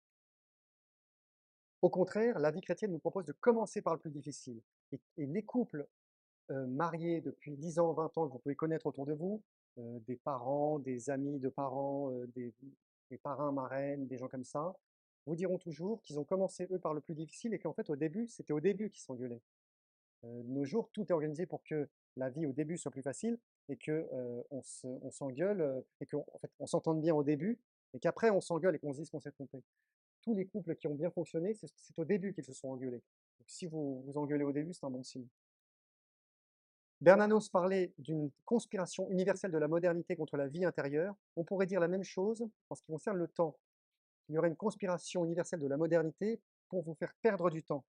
Au contraire, la vie chrétienne nous propose de commencer par le plus difficile. Et, et les couples euh, mariés depuis dix ans, vingt ans que vous pouvez connaître autour de vous, euh, des parents, des amis de parents, euh, des, des parrains, marraines, des gens comme ça, vous diront toujours qu'ils ont commencé eux par le plus difficile et qu'en fait au début, c'était au début qu'ils s'engueulaient. Euh, de nos jours, tout est organisé pour que la vie au début soit plus facile et que euh, on s'engueule euh, et qu'on en fait, on s'entende bien au début et qu'après on s'engueule et qu'on se dise qu'on s'est trompé. Tous les couples qui ont bien fonctionné, c'est au début qu'ils se sont engueulés. Donc, si vous vous engueulez au début, c'est un bon signe. Bernanos parlait d'une conspiration universelle de la modernité contre la vie intérieure. On pourrait dire la même chose en ce qui concerne le temps. Il y aurait une conspiration universelle de la modernité pour vous faire perdre du temps.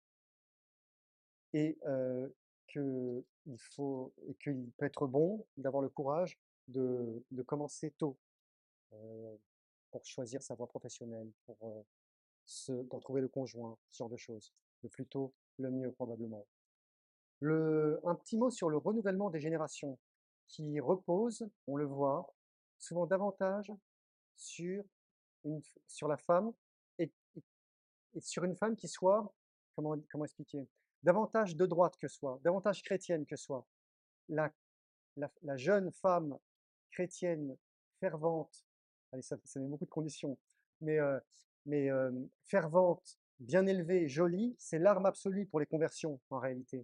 Et euh, qu'il faut, et qu'il peut être bon d'avoir le courage de, de commencer tôt euh, pour choisir sa voie professionnelle, pour, euh, se, pour trouver le conjoint, ce genre de choses. Le plus tôt, le mieux probablement. Le, un petit mot sur le renouvellement des générations, qui repose, on le voit, souvent davantage sur, une, sur la femme et, et sur une femme qui soit, comment, comment expliquer, davantage de droite que soit, davantage chrétienne que soit. La, la, la jeune femme chrétienne fervente, allez, ça, ça met beaucoup de conditions, mais, euh, mais euh, fervente, bien élevée, jolie, c'est l'arme absolue pour les conversions en réalité.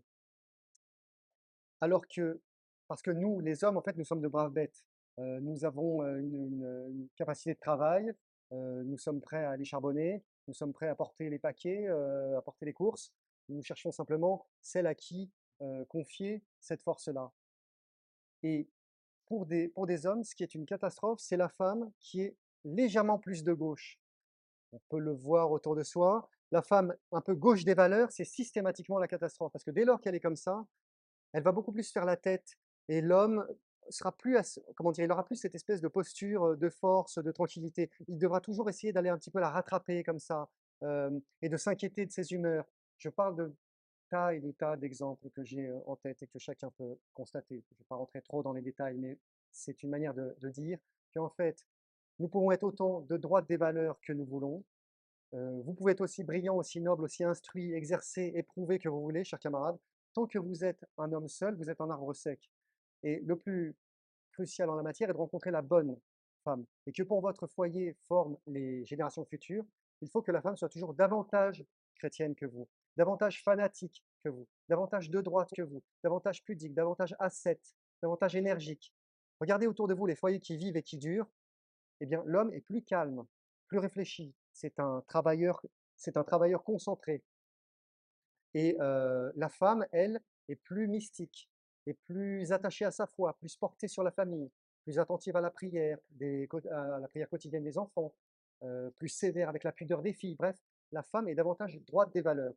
Alors que, parce que nous, les hommes, en fait, nous sommes de braves bêtes. Euh, nous avons euh, une, une, une, capacité de travail, euh, nous sommes prêts à aller charbonner, nous sommes prêts à porter les paquets, euh, à porter les courses. Nous cherchons simplement celle à qui euh, confier cette force-là. Et pour des, pour des hommes, ce qui est une catastrophe, c'est la femme qui est légèrement plus de gauche. On peut le voir autour de soi. La femme un peu gauche des valeurs, c'est systématiquement la catastrophe. Parce que dès lors qu'elle est comme ça, elle va beaucoup plus faire la tête et l'homme sera plus, comment dire, il aura plus cette espèce de posture de force, de tranquillité. Il devra toujours essayer d'aller un petit peu la rattraper comme ça euh, et de s'inquiéter de ses humeurs. Je parle de, tas et des tas d'exemples que j'ai euh, en tête et que chacun peut constater. Je ne vais pas rentrer trop dans les détails, mais c'est une manière de, de dire qu'en fait, nous pouvons être autant de droite des valeurs que nous voulons. Euh, vous pouvez être aussi brillant, aussi noble, aussi instruit, exercé, éprouvé que vous voulez, chers camarades. Tant que vous êtes un homme seul, vous êtes un arbre sec. Et le plus crucial en la matière est de rencontrer la bonne femme. Et que pour votre foyer forme les générations futures, il faut que la femme soit toujours davantage chrétienne que vous, davantage fanatique que vous, davantage de droite que vous, davantage pudique, davantage ascète, davantage énergique. Regardez autour de vous les foyers qui vivent et qui durent. Eh bien, l'homme est plus calme, plus réfléchi. C'est un travailleur, c'est un travailleur concentré. Et euh, la femme, elle, est plus mystique, est plus attachée à sa foi, plus portée sur la famille, plus attentive à la prière, des, à la prière quotidienne des enfants, euh, plus sévère avec la pudeur des filles. Bref, la femme est davantage droite des valeurs.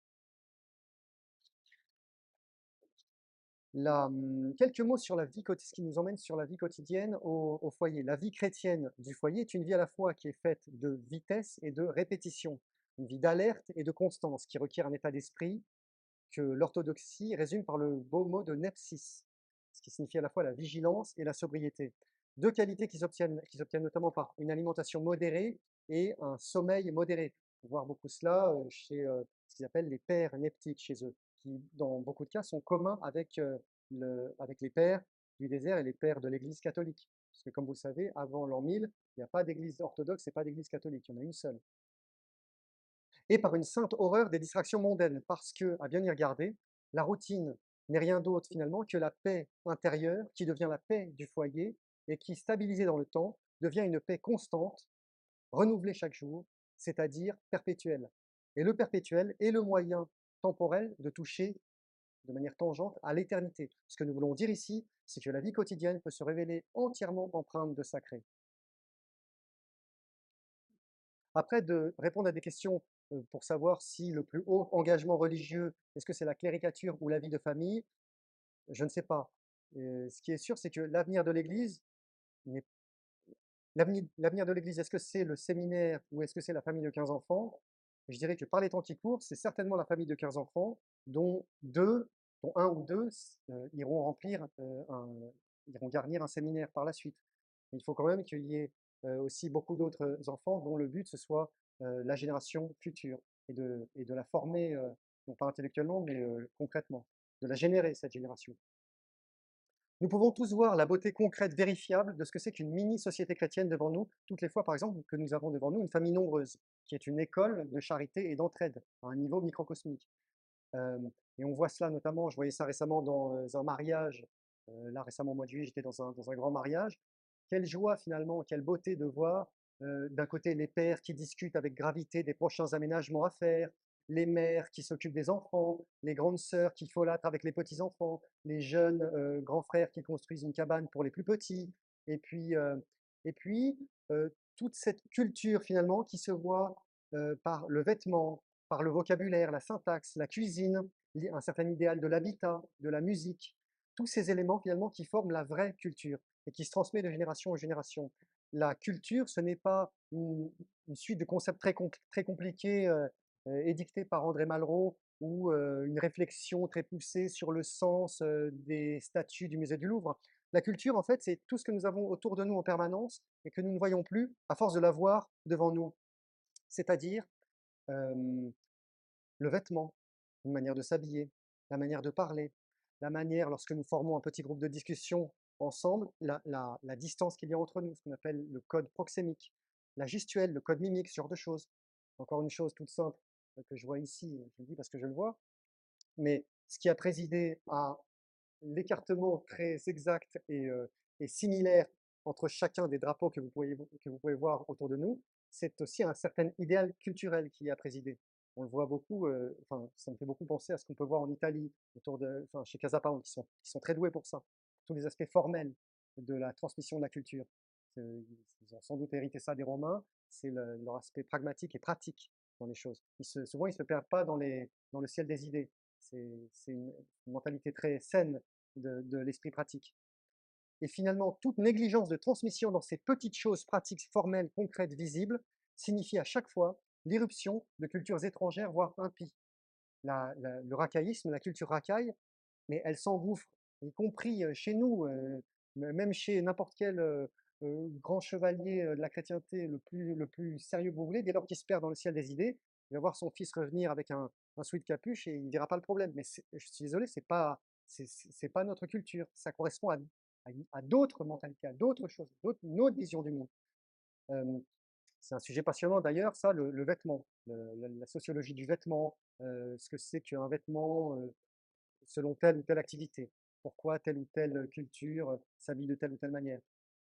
La, hum, quelques mots sur la vie, ce qui nous emmène sur la vie quotidienne au, au foyer. La vie chrétienne du foyer est une vie à la fois qui est faite de vitesse et de répétition, une vie d'alerte et de constance qui requiert un état d'esprit que l'orthodoxie résume par le beau mot de nepsis, ce qui signifie à la fois la vigilance et la sobriété. Deux qualités qui s'obtiennent, qui s'obtiennent notamment par une alimentation modérée et un sommeil modéré. On peut voir beaucoup cela euh, chez euh, ce qu'ils appellent les pères neptiques chez eux, qui dans beaucoup de cas sont communs avec, euh, le, avec les pères du désert et les pères de l'Église catholique. Parce que comme vous le savez, avant l'an mille, il n'y a pas d'église orthodoxe et pas d'église catholique, il y en a une seule. Et par une sainte horreur des distractions mondaines, parce que, à bien y regarder, la routine n'est rien d'autre finalement que la paix intérieure qui devient la paix du foyer et qui, stabilisée dans le temps, devient une paix constante, renouvelée chaque jour, c'est-à-dire perpétuelle. Et le perpétuel est le moyen temporel de toucher de manière tangente à l'éternité. Ce que nous voulons dire ici, c'est que la vie quotidienne peut se révéler entièrement empreinte de sacré. Après, de répondre à des questions euh, pour savoir si le plus haut engagement religieux, est-ce que c'est la cléricature ou la vie de famille, je ne sais pas. Et ce qui est sûr, c'est que l'avenir de l'Église, l'avenir de l'Église, est-ce que c'est le séminaire ou est-ce que c'est la famille de quinze enfants? Je dirais que par les temps qui courent, c'est certainement la famille de quinze enfants, dont deux, dont un ou deux euh, iront remplir euh, un, iront garnir un séminaire par la suite. Mais il faut quand même qu'il y ait euh, aussi beaucoup d'autres enfants dont le but ce soit euh, la génération future et de, et de la former, euh, non pas intellectuellement, mais euh, concrètement, de la générer cette génération. Nous pouvons tous voir la beauté concrète, vérifiable de ce que c'est qu'une mini-société chrétienne devant nous, toutes les fois, par exemple, que nous avons devant nous une famille nombreuse, qui est une école de charité et d'entraide à un niveau microcosmique. Euh, et on voit cela notamment, je voyais ça récemment dans euh, un mariage, euh, là récemment au mois de juillet, j'étais dans un, dans un grand mariage. Quelle joie finalement, quelle beauté de voir euh, d'un côté les pères qui discutent avec gravité des prochains aménagements à faire, les mères qui s'occupent des enfants, les grandes sœurs qui folâtrent avec les petits-enfants, les jeunes euh, grands frères qui construisent une cabane pour les plus petits, et puis, euh, et puis euh, toute cette culture finalement qui se voit euh, par le vêtement, par le vocabulaire, la syntaxe, la cuisine, un certain idéal de l'habitat, de la musique, tous ces éléments finalement qui forment la vraie culture et qui se transmet de génération en génération. La culture, ce n'est pas une, une, suite de concepts très, très compliqués euh, euh, édictés par André Malraux ou euh, une réflexion très poussée sur le sens euh, des statues du musée du Louvre. La culture, en fait, c'est tout ce que nous avons autour de nous en permanence et que nous ne voyons plus à force de la voir devant nous. C'est-à-dire euh, le vêtement, une manière de s'habiller, la manière de parler, la manière, lorsque nous formons un petit groupe de discussion ensemble, la, la, la distance qu'il y a entre nous, ce qu'on appelle le code proxémique, la gestuelle, le code mimique, ce genre de choses. Encore une chose toute simple que je vois ici, je le dis parce que je le vois, mais ce qui a présidé à l'écartement très exact et, euh, et similaire entre chacun des drapeaux que vous pouvez, que vous pouvez voir autour de nous, c'est aussi un certain idéal culturel qui y a présidé. On le voit beaucoup, euh, enfin, ça me fait beaucoup penser à ce qu'on peut voir en Italie, autour de, enfin, chez Casa Pound, qui sont, qui sont très doués pour ça, tous les aspects formels de la transmission de la culture. Ils ont sans doute hérité ça des Romains, c'est le, leur aspect pragmatique et pratique dans les choses. Ils se, souvent, ils ne se perdent pas dans, les, dans le ciel des idées. C'est une, une mentalité très saine de, de l'esprit pratique. Et finalement, toute négligence de transmission dans ces petites choses pratiques, formelles, concrètes, visibles, signifie à chaque fois l'irruption de cultures étrangères, voire impies. la, la, le racaillisme, la culture racaille, mais elle s'engouffre, y compris chez nous, euh, même chez n'importe quel euh, euh, grand chevalier de la chrétienté le plus, le plus sérieux que vous voulez, dès lors qu'il se perd dans le ciel des idées, il va voir son fils revenir avec un, un sweat capuche et il ne verra pas le problème. Mais je suis désolé, c'est pas, c'est pas notre culture. Ça correspond à, à, à d'autres mentalités, à d'autres choses, d'autres, une autre vision du monde. Euh, c'est un sujet passionnant d'ailleurs, ça, le, le vêtement, le, la, la, sociologie du vêtement, euh, ce que c'est qu'un vêtement euh, selon telle ou telle activité, pourquoi telle ou telle culture euh, s'habille de telle ou telle manière.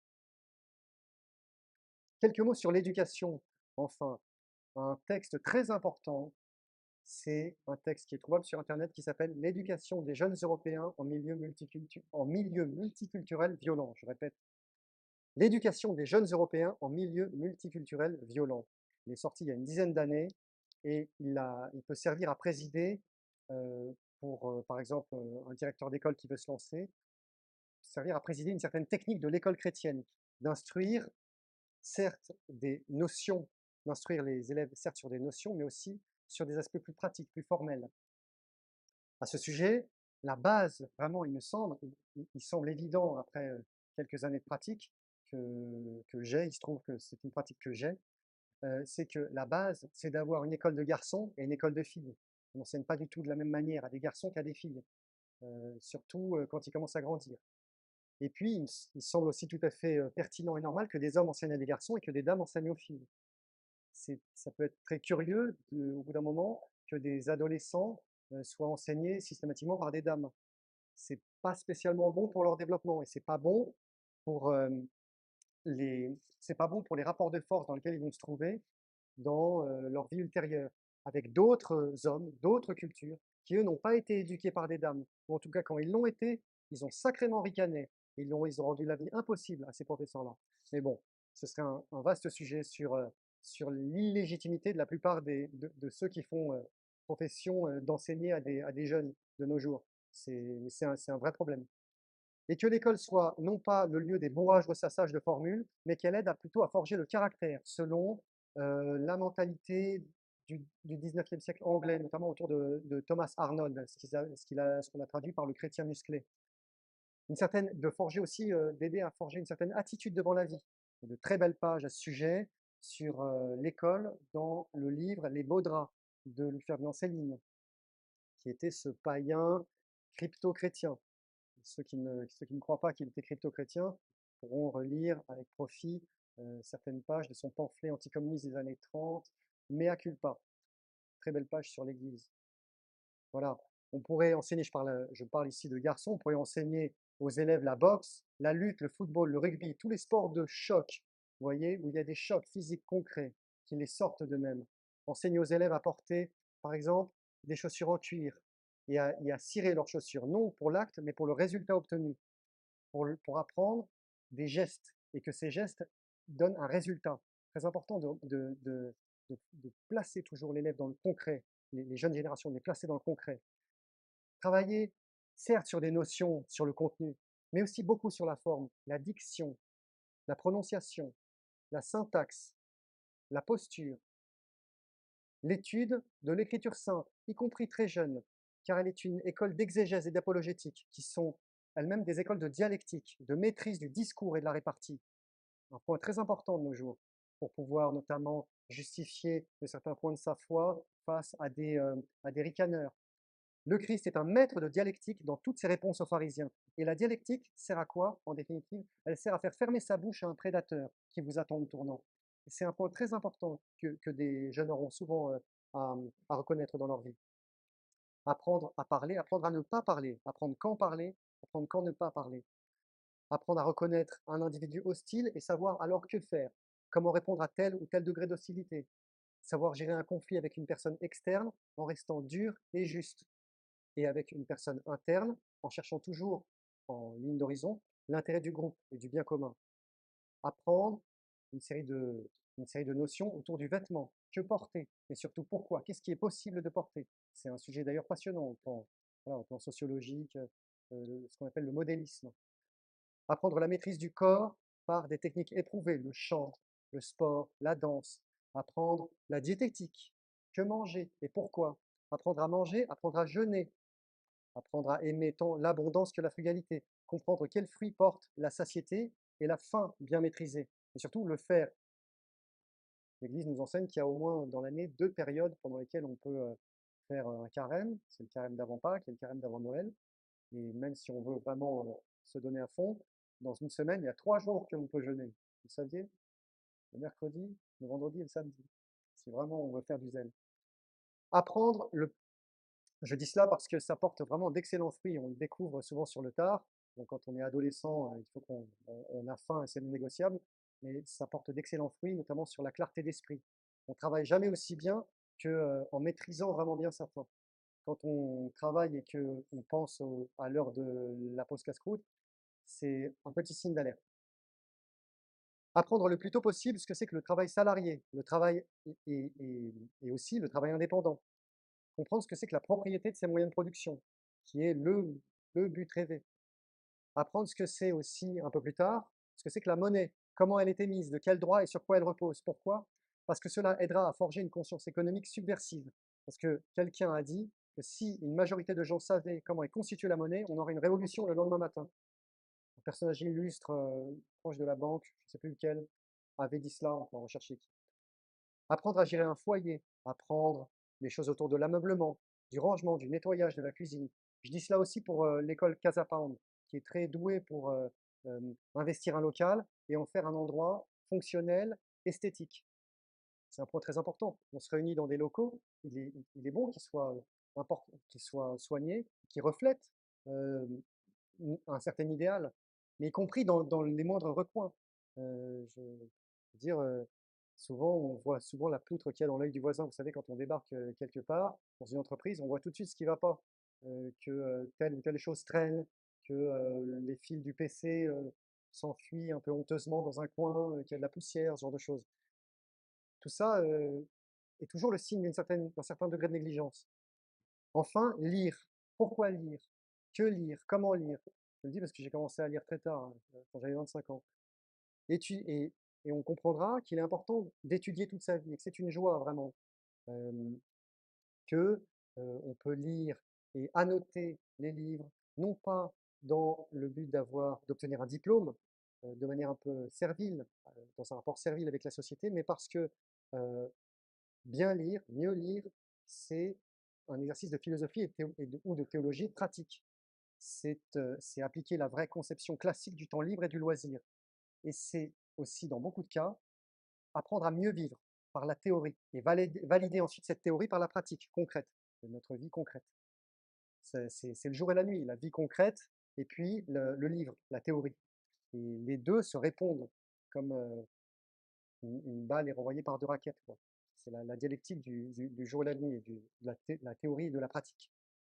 Quelques mots sur l'éducation, enfin, un texte très important, c'est un texte qui est trouvable sur Internet qui s'appelle L'éducation des jeunes Européens en milieu, multicultu en milieu multiculturel violent. Je répète, L'éducation des jeunes Européens en milieu multiculturel violent. Il est sorti il y a une dizaine d'années et il, a, il peut servir à présider euh, pour, euh, par exemple, euh, un directeur d'école qui veut se lancer, servir à présider une certaine technique de l'école chrétienne, d'instruire certes des notions, d'instruire les élèves certes sur des notions, mais aussi sur des aspects plus pratiques, plus formels. À ce sujet, la base, vraiment, il me semble, il, il semble évident après quelques années de pratique que, que j'ai, il se trouve que c'est une pratique que j'ai, euh, c'est que la base, c'est d'avoir une école de garçons et une école de filles. On n'enseigne pas du tout de la même manière à des garçons qu'à des filles, euh, surtout euh, quand ils commencent à grandir. Et puis, il, il semble aussi tout à fait euh, pertinent et normal que des hommes enseignent à des garçons et que des dames enseignent aux filles. Ça peut être très curieux, de, au bout d'un moment, que des adolescents euh, soient enseignés systématiquement par des dames. C'est pas spécialement bon pour leur développement et c'est pas bon pour euh, les, c'est pas bon pour les rapports de force dans lesquels ils vont se trouver dans euh, leur vie ultérieure, avec d'autres hommes, d'autres cultures, qui eux n'ont pas été éduqués par des dames, ou en tout cas quand ils l'ont été, ils ont sacrément ricané, ils ont, ils ont rendu la vie impossible à ces professeurs-là. Mais bon, ce serait un, un vaste sujet sur, euh, sur l'illégitimité de la plupart des, de, de ceux qui font euh, profession euh, d'enseigner à des, à des jeunes de nos jours. C'est un, un vrai problème. Et que l'école soit non pas le lieu des bourrages ressassages de formules, mais qu'elle aide à, plutôt à forger le caractère selon euh, la mentalité du, du dix-neuvième siècle anglais, notamment autour de, de Thomas Arnold, ce qu'on a, ce a, ce a traduit par le chrétien musclé. Une certaine, de forger aussi, euh, d'aider à forger une certaine attitude devant la vie. Il y a de très belles pages à ce sujet sur euh, l'école dans le livre Les Beaux Draps de Louis-Ferdinand Céline, qui était ce païen crypto-chrétien. Ceux qui, ne, ceux qui ne croient pas qu'il était crypto-chrétien pourront relire avec profit euh, certaines pages de son pamphlet anticommuniste des années trente, Mea culpa. Très belle page sur l'Église. Voilà. On pourrait enseigner, je parle, je parle ici de garçons, on pourrait enseigner aux élèves la boxe, la lutte, le football, le rugby, tous les sports de choc, vous voyez, où il y a des chocs physiques concrets qui les sortent d'eux-mêmes. Enseigner aux élèves à porter, par exemple, des chaussures en cuir et à, et à cirer leurs chaussures, non pour l'acte, mais pour le résultat obtenu, pour, pour apprendre des gestes et que ces gestes donnent un résultat. Très important de, de, de, de, de placer toujours l'élève dans le concret, les, les jeunes générations, de les placer dans le concret. Travailler, certes, sur des notions, sur le contenu, mais aussi beaucoup sur la forme, la diction, la prononciation, la syntaxe, la posture, l'étude de l'écriture sainte, y compris très jeune, car elle est une école d'exégèse et d'apologétique, qui sont elles-mêmes des écoles de dialectique, de maîtrise du discours et de la répartie. Un point très important de nos jours, pour pouvoir notamment justifier de certains points de sa foi face à des, euh, à des ricaneurs. Le Christ est un maître de dialectique dans toutes ses réponses aux pharisiens. Et la dialectique sert à quoi, en définitive? Elle sert à faire fermer sa bouche à un prédateur qui vous attend au tournant. C'est un point très important que, que des jeunes auront souvent euh, à, à reconnaître dans leur vie. Apprendre à parler, apprendre à ne pas parler, apprendre quand parler, apprendre quand ne pas parler. Apprendre à reconnaître un individu hostile et savoir alors que faire, comment répondre à tel ou tel degré d'hostilité. Savoir gérer un conflit avec une personne externe en restant dur et juste. Et avec une personne interne, en cherchant toujours, en ligne d'horizon, l'intérêt du groupe et du bien commun. Apprendre une série de, une série de notions autour du vêtement. Que porter? Et surtout pourquoi? Qu'est-ce qui est possible de porter? C'est un sujet d'ailleurs passionnant au plan, voilà, au plan sociologique, euh, ce qu'on appelle le modélisme. Apprendre la maîtrise du corps par des techniques éprouvées, le chant, le sport, la danse. Apprendre la diététique. Que manger et pourquoi? apprendre à manger, apprendre à jeûner, apprendre à aimer tant l'abondance que la frugalité, comprendre quels fruits portent la satiété et la faim bien maîtrisée, et surtout le faire. L'Église nous enseigne qu'il y a au moins dans l'année deux périodes pendant lesquelles on peut euh, faire un carême, c'est le carême d'avant Pâques et le carême d'avant Noël, et même si on veut vraiment euh, se donner à fond, dans une semaine, il y a trois jours que l'on peut jeûner. Vous saviez? Le mercredi, le vendredi et le samedi, si vraiment on veut faire du zèle. Apprendre le Je dis cela parce que ça porte vraiment d'excellents fruits. On le découvre souvent sur le tard. Donc, quand on est adolescent, euh, il faut qu'on on- on a faim et c'est non négociable. Mais ça porte d'excellents fruits, notamment sur la clarté d'esprit. On travaille jamais aussi bien qu'en maîtrisant vraiment bien sa faim. Quand on travaille et qu'on pense au- à l'heure de la pause casse-croûte, c'est un petit signe d'alerte. Apprendre le plus tôt possible ce que c'est que le travail salarié, le travail et, et- et- et aussi le travail indépendant. Comprendre ce que c'est que la propriété de ses moyens de production, qui est le, le but rêvé. Apprendre ce que c'est aussi, un peu plus tard, ce que c'est que la monnaie, comment elle est émise, de quel droit et sur quoi elle repose. Pourquoi? Parce que cela aidera à forger une conscience économique subversive. Parce que quelqu'un a dit que si une majorité de gens savaient comment est constituée la monnaie, on aurait une révolution le lendemain matin. Un personnage illustre, euh, proche de la banque, je ne sais plus lequel, avait dit cela, on peut en rechercher qui. Apprendre à gérer un foyer, apprendre les choses autour de l'ameublement, du rangement, du nettoyage de la cuisine. Je dis cela aussi pour euh, l'école Casa Pound, qui est très douée pour euh, euh, investir un local et en faire un endroit fonctionnel, esthétique. C'est un point très important. On se réunit dans des locaux, il est, il est bon qu'ils soient, import- qu'ils soient soignés, qu'ils reflètent euh, un certain idéal, mais y compris dans, dans les moindres recoins. Euh, je veux dire, euh, souvent, on voit souvent la poutre qu'il y a dans l'œil du voisin. Vous savez, quand on débarque euh, quelque part, dans une entreprise, on voit tout de suite ce qui ne va pas, euh, que euh, telle ou telle chose traîne, que euh, les fils du P C euh, s'enfuient un peu honteusement dans un coin, euh, qu'il y a de la poussière, ce genre de choses. Tout ça euh, est toujours le signe d'une certaine, d'un certain degré de négligence. Enfin, lire. Pourquoi lire? Que lire? Comment lire? Je le dis parce que j'ai commencé à lire très tard, hein, quand j'avais vingt-cinq ans. Et, tu, et, et on comprendra qu'il est important d'étudier toute sa vie, et que c'est une joie vraiment, euh, que euh, on peut lire et annoter les livres, non pas dans le but d'avoir, d'obtenir un diplôme, euh, de manière un peu servile, euh, dans un rapport servile avec la société, mais parce que euh, bien lire, mieux lire, c'est un exercice de philosophie et théo- et de- ou de théologie pratique. C'est euh, c'est appliquer la vraie conception classique du temps libre et du loisir. Et c'est aussi, dans beaucoup de cas, apprendre à mieux vivre par la théorie et valider, valider ensuite cette théorie par la pratique concrète de notre vie concrète. C'est c'est- c'est le jour et la nuit, la vie concrète et puis le, le livre, la théorie. Et les deux se répondent comme euh, une, une balle est renvoyée par deux raquettes, quoi. C'est la, la dialectique du, du- du jour et la nuit, et du- de la, thé- la théorie et de la pratique.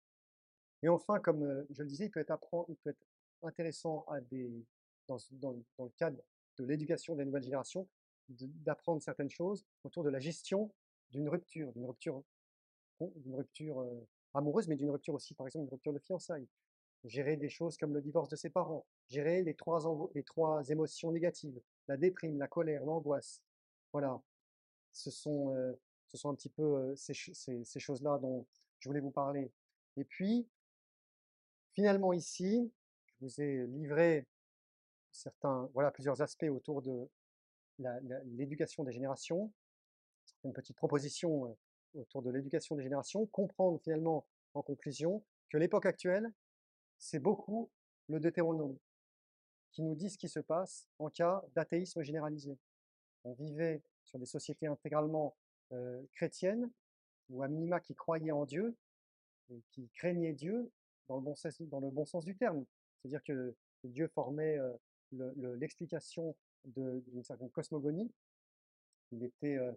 Et enfin, comme euh, je le disais, il peut être, appren- il peut être intéressant à des, dans, dans- dans le cadre de l'éducation des nouvelles générations de- d'apprendre certaines choses autour de la gestion d'une rupture, d'une rupture, d'une rupture euh, amoureuse, mais d'une rupture aussi, par exemple, une rupture de fiançailles. Gérer des choses comme le divorce de ses parents, gérer les trois, envo- les trois émotions négatives, la déprime, la colère, l'angoisse. Voilà, ce sont, euh, ce sont un petit peu euh, ces, ces- ces choses-là dont je voulais vous parler. Et puis, finalement, ici, je vous ai livré certains, voilà, plusieurs aspects autour de la- la- l'éducation des générations, une petite proposition euh, autour de l'éducation des générations, comprendre finalement, en conclusion, que l'époque actuelle, c'est beaucoup le Deutéronome, qui nous dit ce qui se passe en cas d'athéisme généralisé. On vivait sur des sociétés intégralement euh, chrétiennes, ou à minima qui croyaient en Dieu, et qui craignaient Dieu dans le bon sens, dans le bon sens du terme. C'est-à-dire que Dieu formait euh, le- le- l'explication de- d'une certaine cosmogonie. Il était, euh,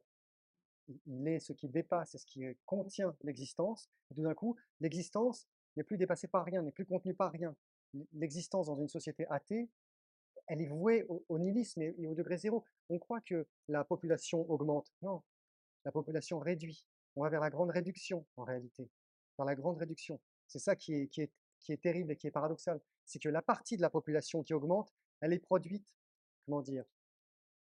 il est ce qui dépasse et ce qui contient l'existence. Et tout d'un coup, l'existence n'est plus dépassée par rien, n'est plus contenue par rien. L'existence dans une société athée, elle est vouée au, au nihilisme et, et au degré zéro. On croit que la population augmente. Non, la population réduit. On va vers la grande réduction, en réalité. Vers la grande réduction. C'est ça qui est, qui, est, qui est terrible et qui est paradoxal. C'est que la partie de la population qui augmente, elle est produite, comment dire,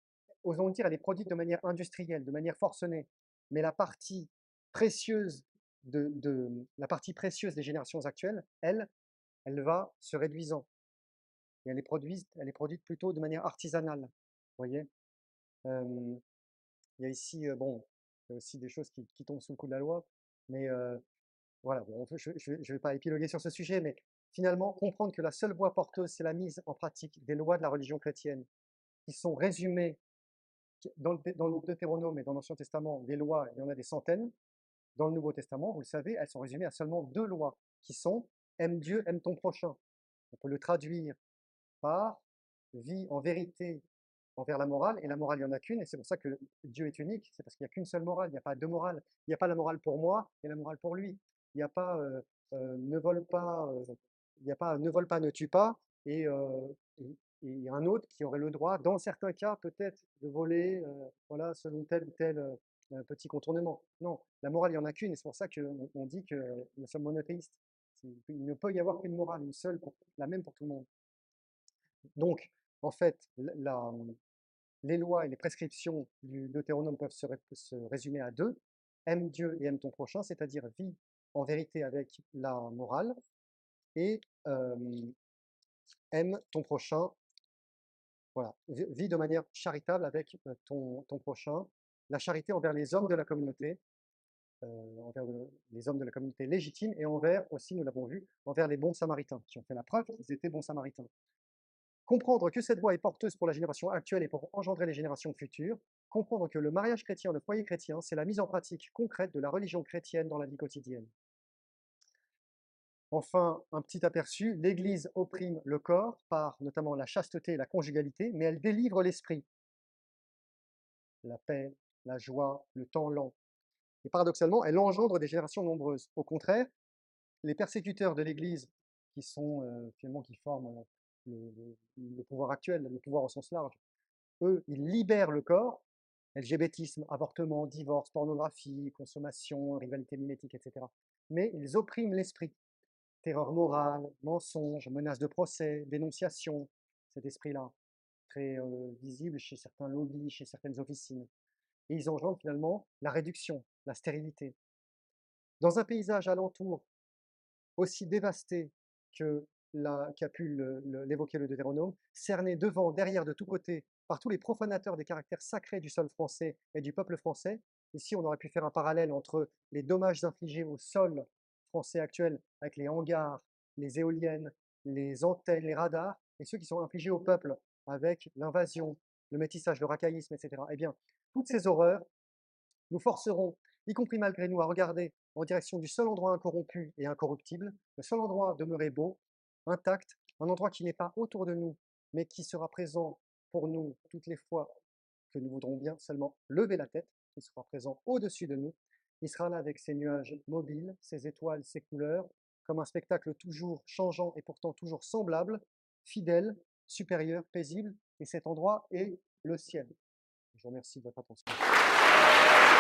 osons le dire, elle est produite de manière industrielle, de manière forcenée. Mais la partie précieuse de, de la partie précieuse des générations actuelles, elle, elle va se réduisant. Et elle est produite, elle est produite plutôt de manière artisanale. Vous voyez. Euh, il y a ici, euh, bon, il y a aussi des choses qui, qui tombent sous le coup de la loi, mais euh, voilà, bon, je ne vais pas épiloguer sur ce sujet, mais finalement, comprendre que la seule voie porteuse, c'est la mise en pratique des lois de la religion chrétienne, qui sont résumées dans le, dans le Deutéronome et dans l'Ancien Testament. Des lois, il y en a des centaines. Dans le Nouveau Testament, vous le savez, elles sont résumées à seulement deux lois, qui sont aime Dieu, aime ton prochain. On peut le traduire par vie en vérité envers la morale, et la morale, il n'y en a qu'une, et c'est pour ça que Dieu est unique, c'est parce qu'il n'y a qu'une seule morale, il n'y a pas deux morales. Il n'y a pas la morale pour moi et la morale pour lui. Il n'y a pas euh, euh, ne vole pas, euh, il n'y a pas ne vole pas, ne tue pas, et, euh, et, et il y a un autre qui aurait le droit, dans certains cas, peut-être, de voler, euh, voilà, selon tel ou tel euh, petit contournement. Non, la morale, il n'y en a qu'une, et c'est pour ça qu'on on dit que nous sommes monothéistes. Il ne peut y avoir qu'une morale, une seule, pour, la même pour tout le monde. Donc, en fait, la, les lois et les prescriptions du Deutéronome peuvent se, se résumer à deux. Aime Dieu et aime ton prochain, c'est-à-dire vis en vérité avec la morale, et euh, aime ton prochain, voilà, vis de manière charitable avec ton, ton prochain. La charité envers les hommes de la communauté, euh, envers le, les hommes de la communauté légitime, et envers aussi, nous l'avons vu, envers les bons samaritains, qui ont fait la preuve qu'ils étaient bons samaritains. Comprendre que cette voie est porteuse pour la génération actuelle et pour engendrer les générations futures. Comprendre que le mariage chrétien, le foyer chrétien, c'est la mise en pratique concrète de la religion chrétienne dans la vie quotidienne. Enfin, un petit aperçu, l'Église opprime le corps par notamment la chasteté et la conjugalité, mais elle délivre l'esprit. La paix, la joie, le temps lent. Et paradoxalement, elle engendre des générations nombreuses. Au contraire, les persécuteurs de l'Église, qui sont euh, finalement qui forment le, le, le pouvoir actuel, le pouvoir au sens large, eux, ils libèrent le corps, LGBTisme, avortement, divorce, pornographie, consommation, rivalité mimétique, et cetera. Mais ils oppriment l'esprit. Terreur morale, mensonge, menace de procès, dénonciation, cet esprit-là, très euh, visible chez certains lobbies, chez certaines officines. Et ils engendrent finalement la réduction, la stérilité. Dans un paysage alentour aussi dévasté que qu'a pu l'évoquer le, le Deutéronome, cerné devant, derrière, de tous côtés, par tous les profanateurs des caractères sacrés du sol français et du peuple français. Ici, on aurait pu faire un parallèle entre les dommages infligés au sol français actuel avec les hangars, les éoliennes, les antennes, les radars, et ceux qui sont infligés au peuple avec l'invasion, le métissage, le racaillisme, et cetera. Eh bien, toutes ces horreurs nous forceront, y compris malgré nous, à regarder en direction du seul endroit incorrompu et incorruptible, le seul endroit demeuré beau, intact, un endroit qui n'est pas autour de nous, mais qui sera présent pour nous toutes les fois que nous voudrons bien seulement lever la tête, qui sera présent au-dessus de nous. Il sera là avec ses nuages mobiles, ses étoiles, ses couleurs, comme un spectacle toujours changeant et pourtant toujours semblable, fidèle, supérieur, paisible, et cet endroit est le ciel. Je vous remercie de votre attention.